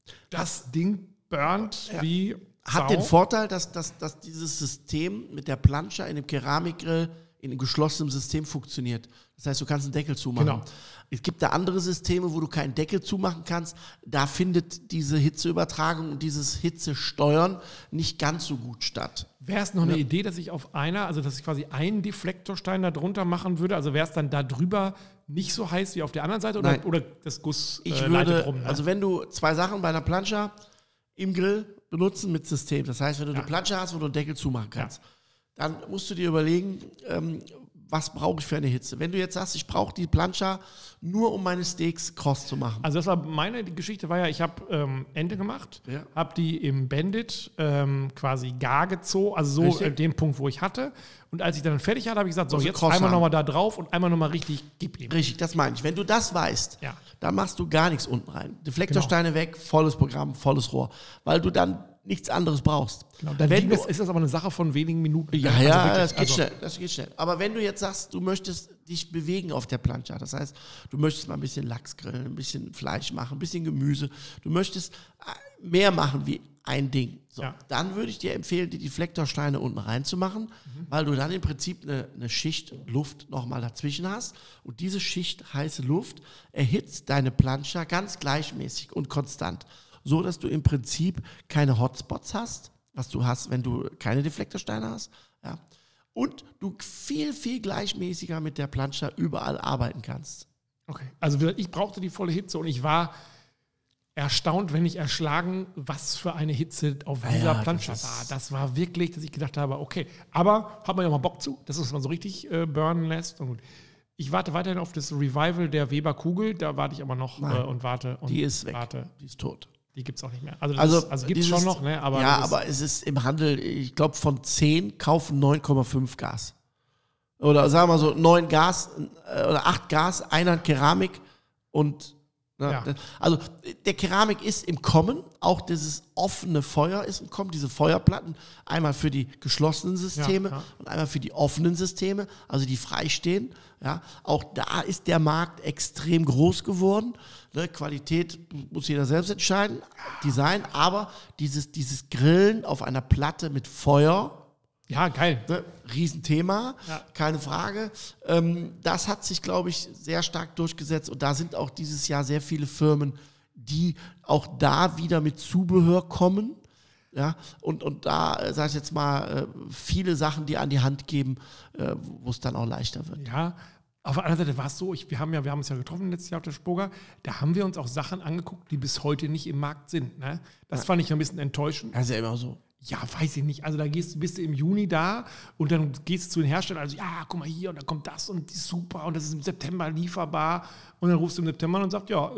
Das Ding burnt Ja. wie Hat Sau. den Vorteil, dass, dass, dass dieses System mit der Plancha in dem Keramikgrill in einem geschlossenen System funktioniert. Das heißt, du kannst einen Deckel zumachen. Genau. Es gibt da andere Systeme, wo du keinen Deckel zumachen kannst. Da findet diese Hitzeübertragung und dieses Hitzesteuern nicht ganz so gut statt. Wäre es noch eine ja. Idee, dass ich auf einer, also dass ich quasi einen Deflektorstein da drunter machen würde? Also wäre es dann da drüber nicht so heiß wie auf der anderen Seite? Oder, oder das Guss ich äh, würde, leitet rum? Ne? Also wenn du zwei Sachen bei einer Plancha im Grill benutzen mit System, das heißt, wenn du ja. eine Plancha hast, wo du einen Deckel zumachen kannst, ja. dann musst du dir überlegen, ähm, was brauche ich für eine Hitze? Wenn du jetzt sagst, ich brauche die Plancha nur, um meine Steaks kross zu machen. Also das war meine die Geschichte, war ja, ich habe ähm, Ente gemacht, ja. habe die im Bandit ähm, quasi gar gezogen, also so äh, den Punkt, wo ich hatte. Und als ich dann fertig hatte, habe ich gesagt, so, jetzt einmal nochmal da drauf und einmal nochmal richtig, gib ihm. Richtig, das meine ich. Wenn du das weißt, ja. dann machst du gar nichts unten rein. Deflektorsteine genau. weg, volles Programm, volles Rohr. Weil du dann nichts anderes brauchst. Genau, dann wenn du, ist das aber eine Sache von wenigen Minuten. Ja, also ja, wirklich, das geht also schnell, das geht schnell. Aber wenn du jetzt sagst, du möchtest dich bewegen auf der Plancha, das heißt, du möchtest mal ein bisschen Lachs grillen, ein bisschen Fleisch machen, ein bisschen Gemüse, du möchtest mehr machen wie ein Ding. So, ja. Dann würde ich dir empfehlen, die Deflektorsteine unten reinzumachen, mhm. weil du dann im Prinzip eine, eine Schicht Luft nochmal dazwischen hast. Und diese Schicht heiße Luft erhitzt deine Plancha ganz gleichmäßig und konstant, so dass du im Prinzip keine Hotspots hast, was du hast, wenn du keine Deflektorsteine hast. Ja. Und du viel, viel gleichmäßiger mit der Plancha überall arbeiten kannst. Okay, also ich brauchte die volle Hitze und ich war erstaunt, wenn nicht erschlagen, was für eine Hitze auf dieser ja, Plancha das war. Das war wirklich, dass ich gedacht habe, okay, aber hat man ja mal Bock zu, dass es man so richtig äh, burnen lässt. Und gut. Ich warte weiterhin auf das Revival der Weber-Kugel, da warte ich aber noch äh, und warte. Und die ist weg, warte. die ist tot. Die gibt es auch nicht mehr. Also, also, ist, also gibt es schon noch, ne? Aber ja, aber es ist im Handel, ich glaube, von zehn kaufen neun Komma fünf Gas. Oder sagen wir mal so, neun Gas äh, oder acht Gas, einer Keramik und ne, ja. Also der Keramik ist im Kommen, auch dieses offene Feuer ist im Kommen, diese Feuerplatten, einmal für die geschlossenen Systeme ja, ja. und einmal für die offenen Systeme, also die freistehen. Ja, auch da ist der Markt extrem groß geworden. Ne, Qualität muss jeder selbst entscheiden, Design, aber dieses, dieses Grillen auf einer Platte mit Feuer, ja, geil. Ne, Riesenthema, ja. keine Frage. Ähm, das hat sich, glaube ich, sehr stark durchgesetzt und da sind auch dieses Jahr sehr viele Firmen, die auch da wieder mit Zubehör kommen. Ja, und, und da, äh, sage ich jetzt mal, äh, viele Sachen, die an die Hand geben, äh, wo es dann auch leichter wird. Ja, auf der anderen Seite war es so, ich, wir, haben ja, wir haben uns ja getroffen letztes Jahr auf der Spoga, da haben wir uns auch Sachen angeguckt, die bis heute nicht im Markt sind. Ne? Das ja. fand ich ein bisschen enttäuschend. Das ist ja immer so. Ja, weiß ich nicht. Also da gehst, bist du im Juni da und dann gehst du zu den Herstellern, also ja, guck mal hier und da kommt das und die ist super und das ist im September lieferbar und dann rufst du im September an und sagst, ja,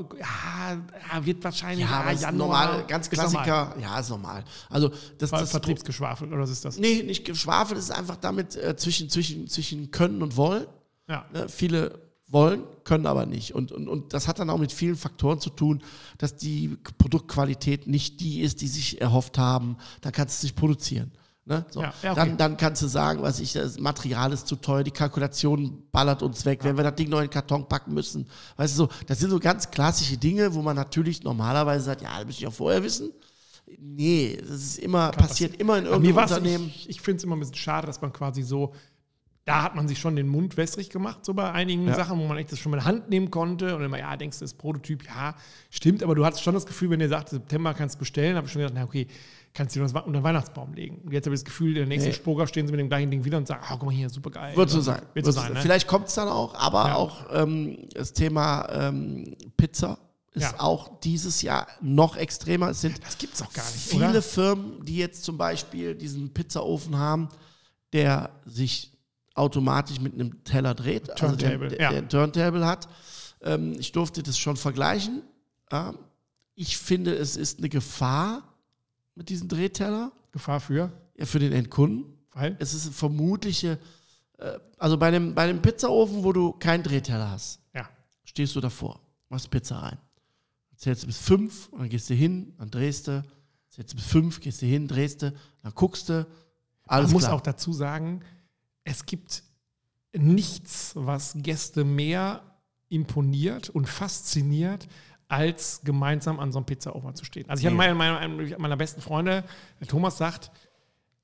ja, wird wahrscheinlich ja, ja, Januar. Normal, ganz Klassiker, ist ja, ist normal. Also das, Ver- das Vertriebsgeschwafel oder was ist das? Nee, nicht Geschwafel, es ist einfach damit äh, zwischen, zwischen, zwischen Können und Wollen. Ja. Ne, viele wollen, können aber nicht. Und, und, und das hat dann auch mit vielen Faktoren zu tun, dass die Produktqualität nicht die ist, die sich erhofft haben. Dann kannst du es nicht produzieren. Ne? So. Ja, ja, okay. dann, dann kannst du sagen, was ich, das Material ist zu teuer, die Kalkulation ballert uns weg, ja. wenn wir das Ding noch in den Karton packen müssen. Weißt du so, das sind so ganz klassische Dinge, wo man natürlich normalerweise sagt, ja, das müsste ich auch vorher wissen. Nee, das ist immer, Kann passiert passieren. immer in irgendeinem Unternehmen. Ich, ich finde es immer ein bisschen schade, dass man quasi so, da hat man sich schon den Mund wässrig gemacht, so bei einigen Ja. Sachen, wo man echt das schon mit der Hand nehmen konnte und immer, ja, denkst du, das Prototyp, ja, stimmt, aber du hattest schon das Gefühl, wenn ihr sagt, September kannst du bestellen, habe ich schon gedacht, na okay, kannst du dir das unter den Weihnachtsbaum legen. Und jetzt habe ich das Gefühl, der nächste Nee. Spoga stehen sie mit dem gleichen Ding wieder und sagen, oh, guck mal hier, super geil. Wird so sein. Wird so sein, ne? Vielleicht kommt es dann auch, aber Ja. auch ähm, das Thema ähm, Pizza ist Ja. auch dieses Jahr noch extremer. Es sind Das gibt's doch gar nicht, viele oder? Firmen, die jetzt zum Beispiel diesen Pizzaofen haben, der sich automatisch mit einem Teller dreht, also der, Turntable, der, ja. der ein Turntable hat. Ähm, ich durfte das schon vergleichen. Ja. Ich finde, es ist eine Gefahr mit diesem Drehteller Gefahr für? ja, für den Endkunden. Weil? Es ist eine vermutliche, äh, also bei einem, bei einem Pizzaofen, wo du keinen Drehteller hast, Ja. stehst du davor, machst Pizza rein. Zählst du bis fünf und dann gehst du hin, dann drehst du. Zählst du bis fünf, gehst du hin, drehst du, dann guckst du. Alles Man muss klar. auch dazu sagen, es gibt nichts, was Gäste mehr imponiert und fasziniert, als gemeinsam an so einem Pizzaofen zu stehen. Also ich hatte Nee. meine, meine, meine meiner besten Freunde, der Thomas sagt,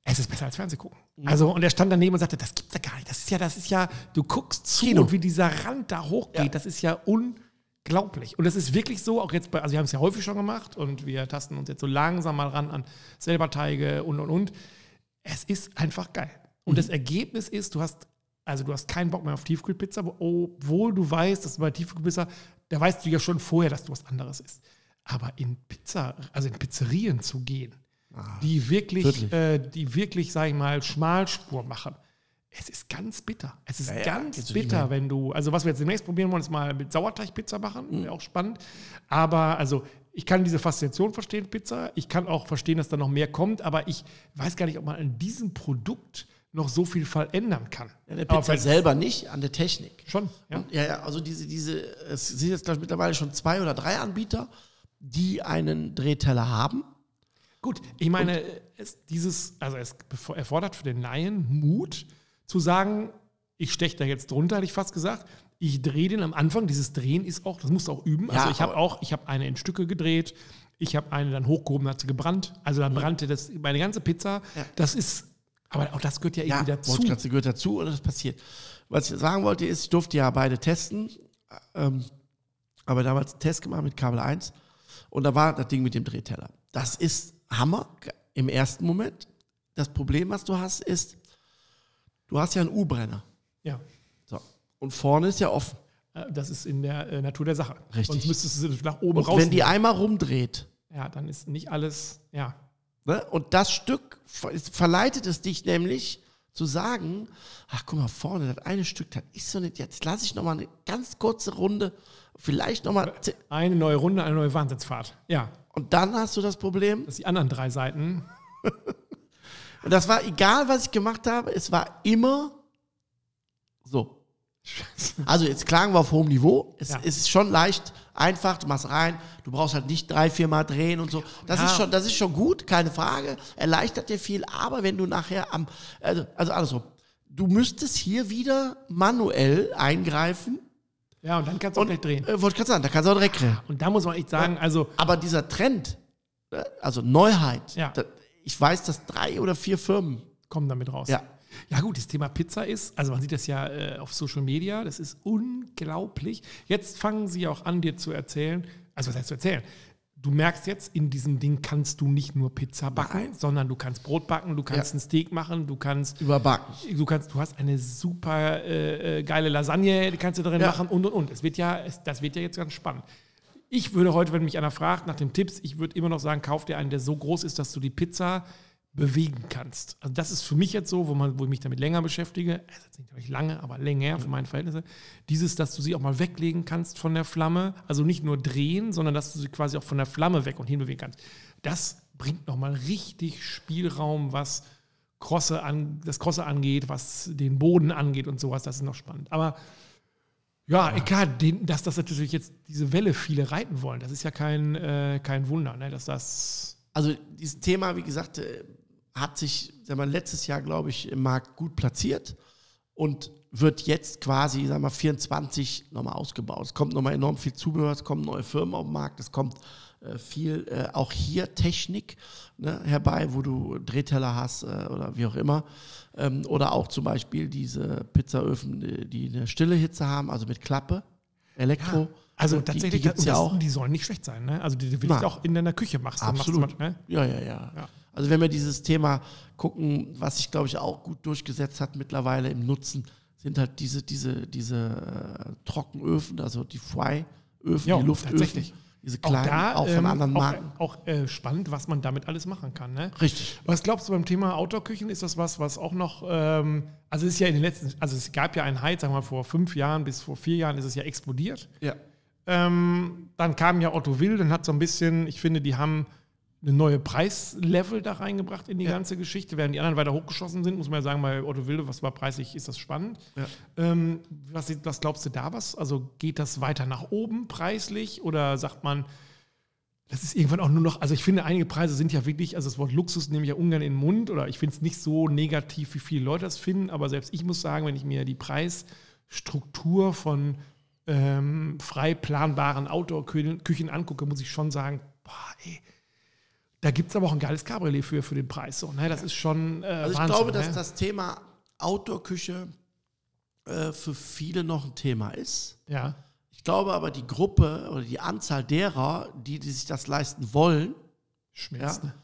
es ist besser als Fernsehen gucken. Also, und er stand daneben und sagte, das gibt's ja gar nicht. Das ist ja, das ist ja, du guckst zu Kino. und wie dieser Rand da hochgeht, Ja. das ist ja unglaublich. Und das ist wirklich so, auch jetzt bei, also wir haben es ja häufig schon gemacht und wir tasten uns jetzt so langsam mal ran an Selberteige und, und, und. Es ist einfach geil. Und mhm. das Ergebnis ist, du hast, also du hast keinen Bock mehr auf Tiefkühlpizza, obwohl du weißt, dass bei Tiefkühlpizza, da weißt du ja schon vorher, dass du was anderes isst. Aber in Pizza, also in Pizzerien zu gehen, die wirklich, äh, die wirklich, sag ich mal, Schmalspur machen. Es ist ganz bitter. Es ist ja, ja, ganz bitter, wenn du, also was wir jetzt demnächst probieren wollen, ist mal mit Sauerteigpizza machen, mhm. wäre auch spannend. Aber also ich kann diese Faszination verstehen, Pizza. Ich kann auch verstehen, dass da noch mehr kommt, aber ich weiß gar nicht, ob man an diesem Produkt noch so viel verändern kann. Ja, der Pizza selber nicht, an der Technik. Schon, ja. Und, ja, ja, also diese, diese, es sind jetzt, glaube ich, mittlerweile schon zwei oder drei Anbieter, die einen Drehteller haben. Gut, ich meine, es, dieses, also es erfordert für den Laien Mut, zu sagen, ich steche da jetzt drunter, hätte ich fast gesagt. Ich drehe den am Anfang. Dieses Drehen ist auch, das musst du auch üben. Also ja, ich habe auch, ich habe eine in Stücke gedreht, ich habe eine dann hochgehoben, hat sie gebrannt. Also dann brannte das, meine ganze Pizza. Ja. Das ist, aber auch das gehört ja irgendwie ja, dazu. Das gehört dazu und das passiert. Was ich sagen wollte ist, ich durfte ja beide testen, ähm, aber damals einen Test gemacht mit Kabel eins und da war das Ding mit dem Drehteller. Das ist Hammer im ersten Moment. Das Problem, was du hast, ist, du hast ja einen U-Brenner. Ja. So. Und vorne ist ja offen. Das ist in der äh, Natur der Sache. Richtig. Sonst müsstest du nach oben raus. Und wenn die einmal rumdreht. Ja, dann ist nicht alles, ja. Ne? Und das Stück verleitet es dich nämlich zu sagen, ach guck mal, vorne, das eine Stück, das ist so nicht, jetzt lasse ich nochmal eine ganz kurze Runde, vielleicht nochmal. Eine neue Runde, eine neue Wahnsinnsfahrt. Ja. Und dann hast du das Problem. Das sind die anderen drei Seiten. Und das war egal, was ich gemacht habe, es war immer so. Also jetzt klagen wir auf hohem Niveau. Es, ja. es ist schon leicht, einfach, du machst rein, du brauchst halt nicht drei, vier Mal drehen und so. Das, ja. ist, schon, das ist schon gut, keine Frage. Erleichtert dir viel, aber wenn du nachher am, also, also andersrum, du müsstest hier wieder manuell eingreifen. Ja, und dann kannst du auch gleich drehen. Äh, wollte ich gerade sagen, da kannst du auch direkt drehen. Und da muss man echt sagen, also. Aber dieser Trend, also Neuheit, ja. da, ich weiß, dass drei oder vier Firmen kommen damit raus. Ja. Ja gut, das Thema Pizza ist, also man sieht das ja äh, auf Social Media, das ist unglaublich. Jetzt fangen sie auch an, dir zu erzählen, also was heißt zu erzählen? Du merkst jetzt, in diesem Ding kannst du nicht nur Pizza backen, Nein. sondern du kannst Brot backen, du kannst ja. ein Steak machen, du kannst überbacken. Du kannst, du hast eine super äh, geile Lasagne, die kannst du darin ja. machen und und und. Es wird ja, es, das wird ja jetzt ganz spannend. Ich würde heute, wenn mich einer fragt nach den Tipps, ich würde immer noch sagen, kauf dir einen, der so groß ist, dass du die Pizza bewegen kannst. Also das ist für mich jetzt so, wo, man, wo ich mich damit länger beschäftige, also jetzt nicht lange, aber länger für meine Verhältnisse, dieses, dass du sie auch mal weglegen kannst von der Flamme, also nicht nur drehen, sondern dass du sie quasi auch von der Flamme weg und hinbewegen kannst. Das bringt nochmal richtig Spielraum, was Krosse an, das Krosse angeht, was den Boden angeht und sowas, das ist noch spannend. Aber ja, ja. klar, den, dass das natürlich jetzt diese Welle viele reiten wollen, das ist ja kein, äh, kein Wunder, ne, dass das... Also dieses Thema, wie gesagt, äh, hat sich sag mal, letztes Jahr, glaube ich, im Markt gut platziert und wird jetzt quasi, sagen wir, vierundzwanzig nochmal ausgebaut. Es kommt nochmal enorm viel Zubehör, es kommen neue Firmen auf den Markt, es kommt äh, viel, äh, auch hier Technik ne, herbei, wo du Drehteller hast äh, oder wie auch immer. Ähm, oder auch zum Beispiel diese Pizzaöfen, die eine stille Hitze haben, also mit Klappe, Elektro. Ja. Also die, tatsächlich, die, gibt's ja auch. Die sollen nicht schlecht sein, ne? Also die, die will ich auch in deiner Küche machst. Absolut. Machst du, ne? ja, ja, ja, ja. Also wenn wir dieses Thema gucken, was sich, glaube ich, auch gut durchgesetzt hat mittlerweile im Nutzen, sind halt diese, diese, diese äh, Trockenöfen, also die Fry-Öfen, jo, die Luftöfen. Tatsächlich. Diese kleinen, auch, da, auch von ähm, anderen Marken. Auch, auch äh, spannend, was man damit alles machen kann. Ne? Richtig. Was glaubst du beim Thema Outdoor-Küchen? Ist das was, was auch noch, ähm, also es ist ja in den letzten, also es gab ja einen Hype, sagen wir mal vor fünf Jahren bis vor vier Jahren ist es ja explodiert. Ja. Ähm, dann kam ja Otto Will und hat so ein bisschen, ich finde, die haben eine neue Preislevel da reingebracht in die ja. ganze Geschichte. Während die anderen weiter hochgeschossen sind, muss man ja sagen, bei Otto Wilde, was war preislich, ist das spannend. Ja. Ähm, was, was glaubst du da was? Also geht das weiter nach oben preislich oder sagt man, das ist irgendwann auch nur noch, also ich finde, einige Preise sind ja wirklich, also das Wort Luxus nehme ich ja ungern in den Mund oder ich finde es nicht so negativ, wie viele Leute das finden, aber selbst ich muss sagen, wenn ich mir die Preisstruktur von ähm, frei planbaren Outdoor-Küchen angucke, muss ich schon sagen, boah, ey, Da gibt es aber auch ein geiles Cabriolet für, für den Preis. So, ne? Das ist schon äh, Also ich Wahnsinn, glaube, ne? dass das Thema Outdoor-Küche äh, für viele noch ein Thema ist. Ja. Ich glaube aber, die Gruppe oder die Anzahl derer, die, die sich das leisten wollen, Schmerz, ja, ne?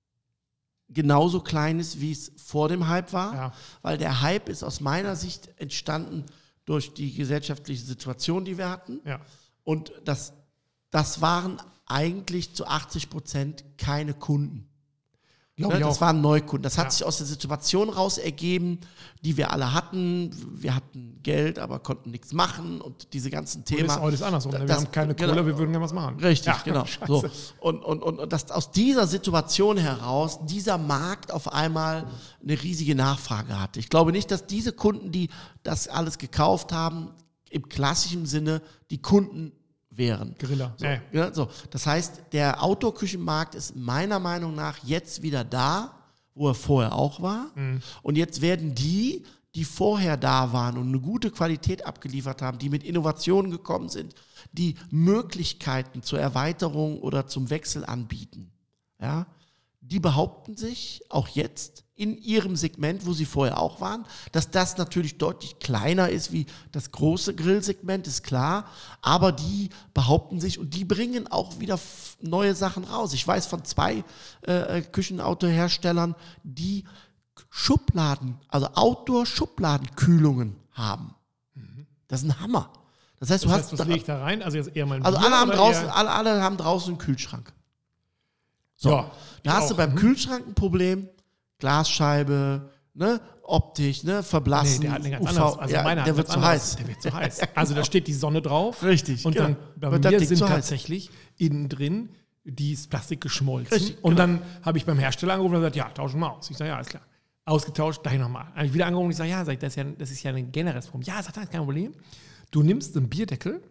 genauso klein ist, wie es vor dem Hype war. Ja. Weil der Hype ist aus meiner Sicht entstanden durch die gesellschaftliche Situation, die wir hatten. Ja. Und das, das waren eigentlich zu achtzig Prozent keine Kunden. Glaub Ne, ich das auch. waren Neukunden. Das hat Ja. sich aus der Situation raus ergeben, die wir alle hatten. Wir hatten Geld, aber konnten nichts machen und diese ganzen Und Themen. ist heute ist andersrum. Ne? Wir Das- haben keine genau. Kohle, wir würden gerne was machen. Richtig, Ja, genau. scheiße. So. Und, und, und, und dass aus dieser Situation heraus dieser Markt auf einmal eine riesige Nachfrage hatte. Ich glaube nicht, dass diese Kunden, die das alles gekauft haben, im klassischen Sinne die Kunden wären. Gorilla. So, Nee. ja, so. Das heißt, der Outdoor-Küchenmarkt ist meiner Meinung nach jetzt wieder da, wo er vorher auch war. Mhm. Und jetzt werden die, die vorher da waren und eine gute Qualität abgeliefert haben, die mit Innovationen gekommen sind, die Möglichkeiten zur Erweiterung oder zum Wechsel anbieten, ja, die behaupten sich auch jetzt in ihrem Segment, wo sie vorher auch waren. Dass das natürlich deutlich kleiner ist wie das große Grillsegment, ist klar. Aber die behaupten sich und die bringen auch wieder f- neue Sachen raus. Ich weiß von zwei äh, Küchenautoherstellern, die Schubladen, also Outdoor-Schubladenkühlungen haben. Das ist ein Hammer. Das heißt, du Das hast heißt, was lege ich da rein? Also jetzt eher mein also Bier alle haben oder draußen, eher- alle, alle haben draußen einen Kühlschrank. So, Ja, da hast du auch. beim Mhm. Kühlschrank ein Problem, Glasscheibe, ne, Optik, ne, Nee, verblassen. der hat eine ganz U V, anderes. Also ja, meiner der hat wird ganz zu anderes. heiß. Der wird zu heiß. Also da steht die Sonne drauf. Richtig, Und genau. dann bei Wird das mir Ding sind zu heiß. tatsächlich innen drin die ist Plastik geschmolzen. Richtig, und genau. dann habe ich beim Hersteller angerufen und gesagt, ja, tauschen wir aus. Ich sage, ja, alles klar. Ausgetauscht, gleich nochmal. Habe ich wieder angerufen und ich sage, ja, sag ich, das ist ja, das ist ja ein generelles Problem. Ja, sagt er, kein Problem. Du nimmst einen Bierdeckel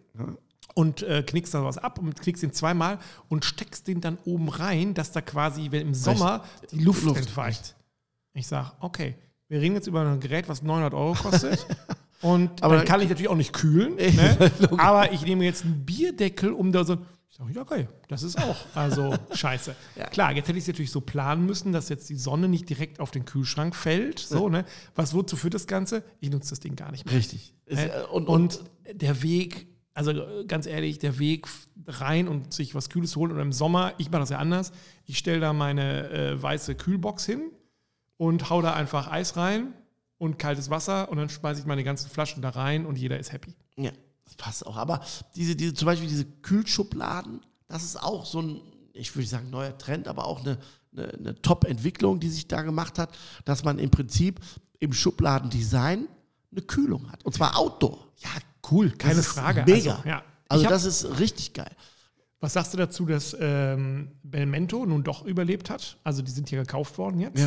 und äh, knickst da was ab und knickst ihn zweimal und steckst den dann oben rein, dass da quasi, wenn im Sommer die Luft, Luft, entweicht. Ich sage, okay, wir reden jetzt über ein Gerät, was neunhundert Euro kostet. Und Aber dann kann ich natürlich auch nicht kühlen. Ne? Aber ich nehme jetzt einen Bierdeckel, um da so. Ich sage, ja, geil, das ist auch. Also scheiße. Ja. Klar, jetzt hätte ich es natürlich so planen müssen, dass jetzt die Sonne nicht direkt auf den Kühlschrank fällt. So, ne? Was wozu führt das Ganze? Ich nutze das Ding gar nicht mehr. Richtig. Ist, Ne? äh, und, Und, und, der Weg, also äh, ganz ehrlich, der Weg rein und sich was Kühles holen oder im Sommer, ich mache das ja anders. Ich stelle da meine äh, weiße Kühlbox hin und hau da einfach Eis rein und kaltes Wasser und dann schmeiße ich meine ganzen Flaschen da rein und jeder ist happy. ja, das passt auch. Aber diese, diese, zum Beispiel diese Kühlschubladen, das ist auch so ein, ich würde sagen, neuer Trend, aber auch eine, eine, eine Top-Entwicklung, die sich da gemacht hat, dass man im Prinzip im Schubladendesign eine Kühlung hat. Und zwar Outdoor. Ja, cool, keine Das ist Frage. Mega. Also, ja. Also Ich hab- das ist richtig geil. Was sagst du dazu, dass ähm, Belmento nun doch überlebt hat? Also die sind hier gekauft worden jetzt.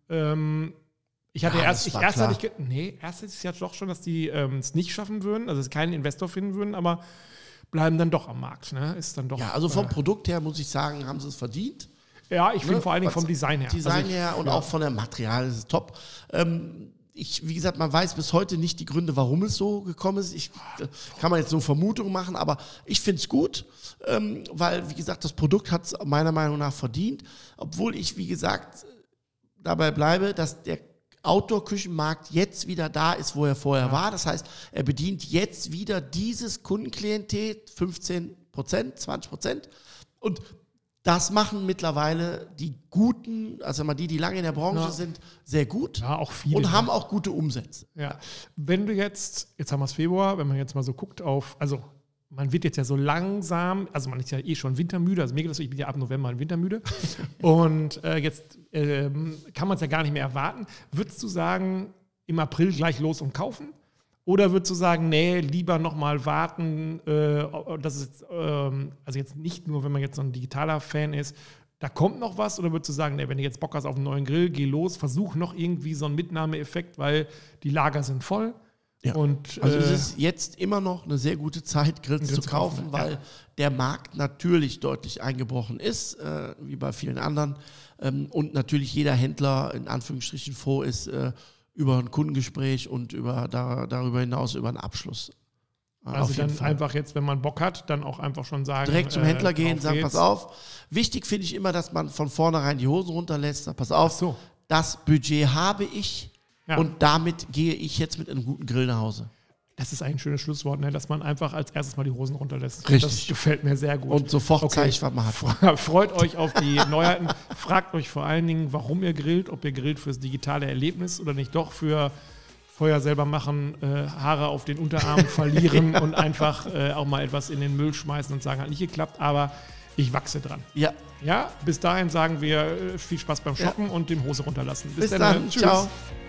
Ähm, ich hatte Ja, erst, das ich, war erst klar. hatte ich, ge- nee, erst ist es ja doch schon, dass die ähm, es nicht schaffen würden, also es keinen Investor finden würden, aber bleiben dann doch am Markt. Ne? Ist dann doch. Ja, also vom äh, Produkt her muss ich sagen, haben sie es verdient. ja, ich finde Ne? vor allen Dingen Was vom Design her. Design Also ich- her und ja. auch von der Material ist es top. Ähm, ich, wie gesagt, man weiß bis heute nicht die Gründe, warum es so gekommen ist. Ich, äh, kann man jetzt nur Vermutungen machen, aber ich finde es gut, ähm, weil, wie gesagt, das Produkt hat es meiner Meinung nach verdient. Obwohl ich, wie gesagt, dabei bleibe, dass der Outdoor-Küchenmarkt jetzt wieder da ist, wo er vorher Ja. war. Das heißt, er bedient jetzt wieder dieses Kundenklientel, fünfzehn Prozent, zwanzig Prozent. Und das machen mittlerweile die Guten, also mal die, die lange in der Branche Ja. sind, sehr gut Ja, auch viele. und ja. haben auch gute Umsätze. Ja, wenn du jetzt, jetzt haben wir es Februar, wenn man jetzt mal so guckt auf, also man wird jetzt ja so langsam, also man ist ja eh schon wintermüde, also mir geht das so, ich bin ja ab November wintermüde und äh, jetzt ähm, kann man es ja gar nicht mehr erwarten. Würdest du sagen, im April gleich los und kaufen? Oder würdest du sagen, nee, lieber nochmal warten, äh, das ist jetzt, ähm, also jetzt nicht nur, wenn man jetzt so ein digitaler Fan ist, da kommt noch was? Oder würdest du sagen, nee, wenn du jetzt Bock hast auf einen neuen Grill, geh los, versuch noch irgendwie so einen Mitnahmeeffekt, weil die Lager sind voll. Ja. Und, Also es äh, ist jetzt immer noch eine sehr gute Zeit, Grills Grills zu zu kaufen, kaufen, weil ja. der Markt natürlich deutlich eingebrochen ist, äh, wie bei vielen anderen. Ähm, und natürlich jeder Händler in Anführungsstrichen froh ist äh, über ein Kundengespräch und über da, darüber hinaus über einen Abschluss. Also auf jeden dann Fall. einfach jetzt, wenn man Bock hat, dann auch einfach schon sagen. Direkt zum äh, Händler gehen, auf sagen, geht's. pass auf. Wichtig finde ich immer, dass man von vornherein die Hosen runterlässt. Sag, pass auf, Ach so. das Budget habe ich Ja. und damit gehe ich jetzt mit einem guten Grill nach Hause. Das ist eigentlich ein schönes Schlusswort, ne? Dass man einfach als erstes mal die Hosen runterlässt. Richtig. Das gefällt mir sehr gut. Und sofort Okay. zeige ich, was man hat. Freut euch auf die Neuheiten. Fragt euch vor allen Dingen, warum ihr grillt. Ob ihr grillt fürs digitale Erlebnis oder nicht doch für Feuer selber machen, äh, Haare auf den Unterarmen verlieren und einfach äh, auch mal etwas in den Müll schmeißen und sagen, hat nicht geklappt, aber ich wachse dran. Ja, Ja, bis dahin sagen wir äh, viel Spaß beim Shoppen und dem Hose runterlassen. bis dann. Tschüss. Ciao.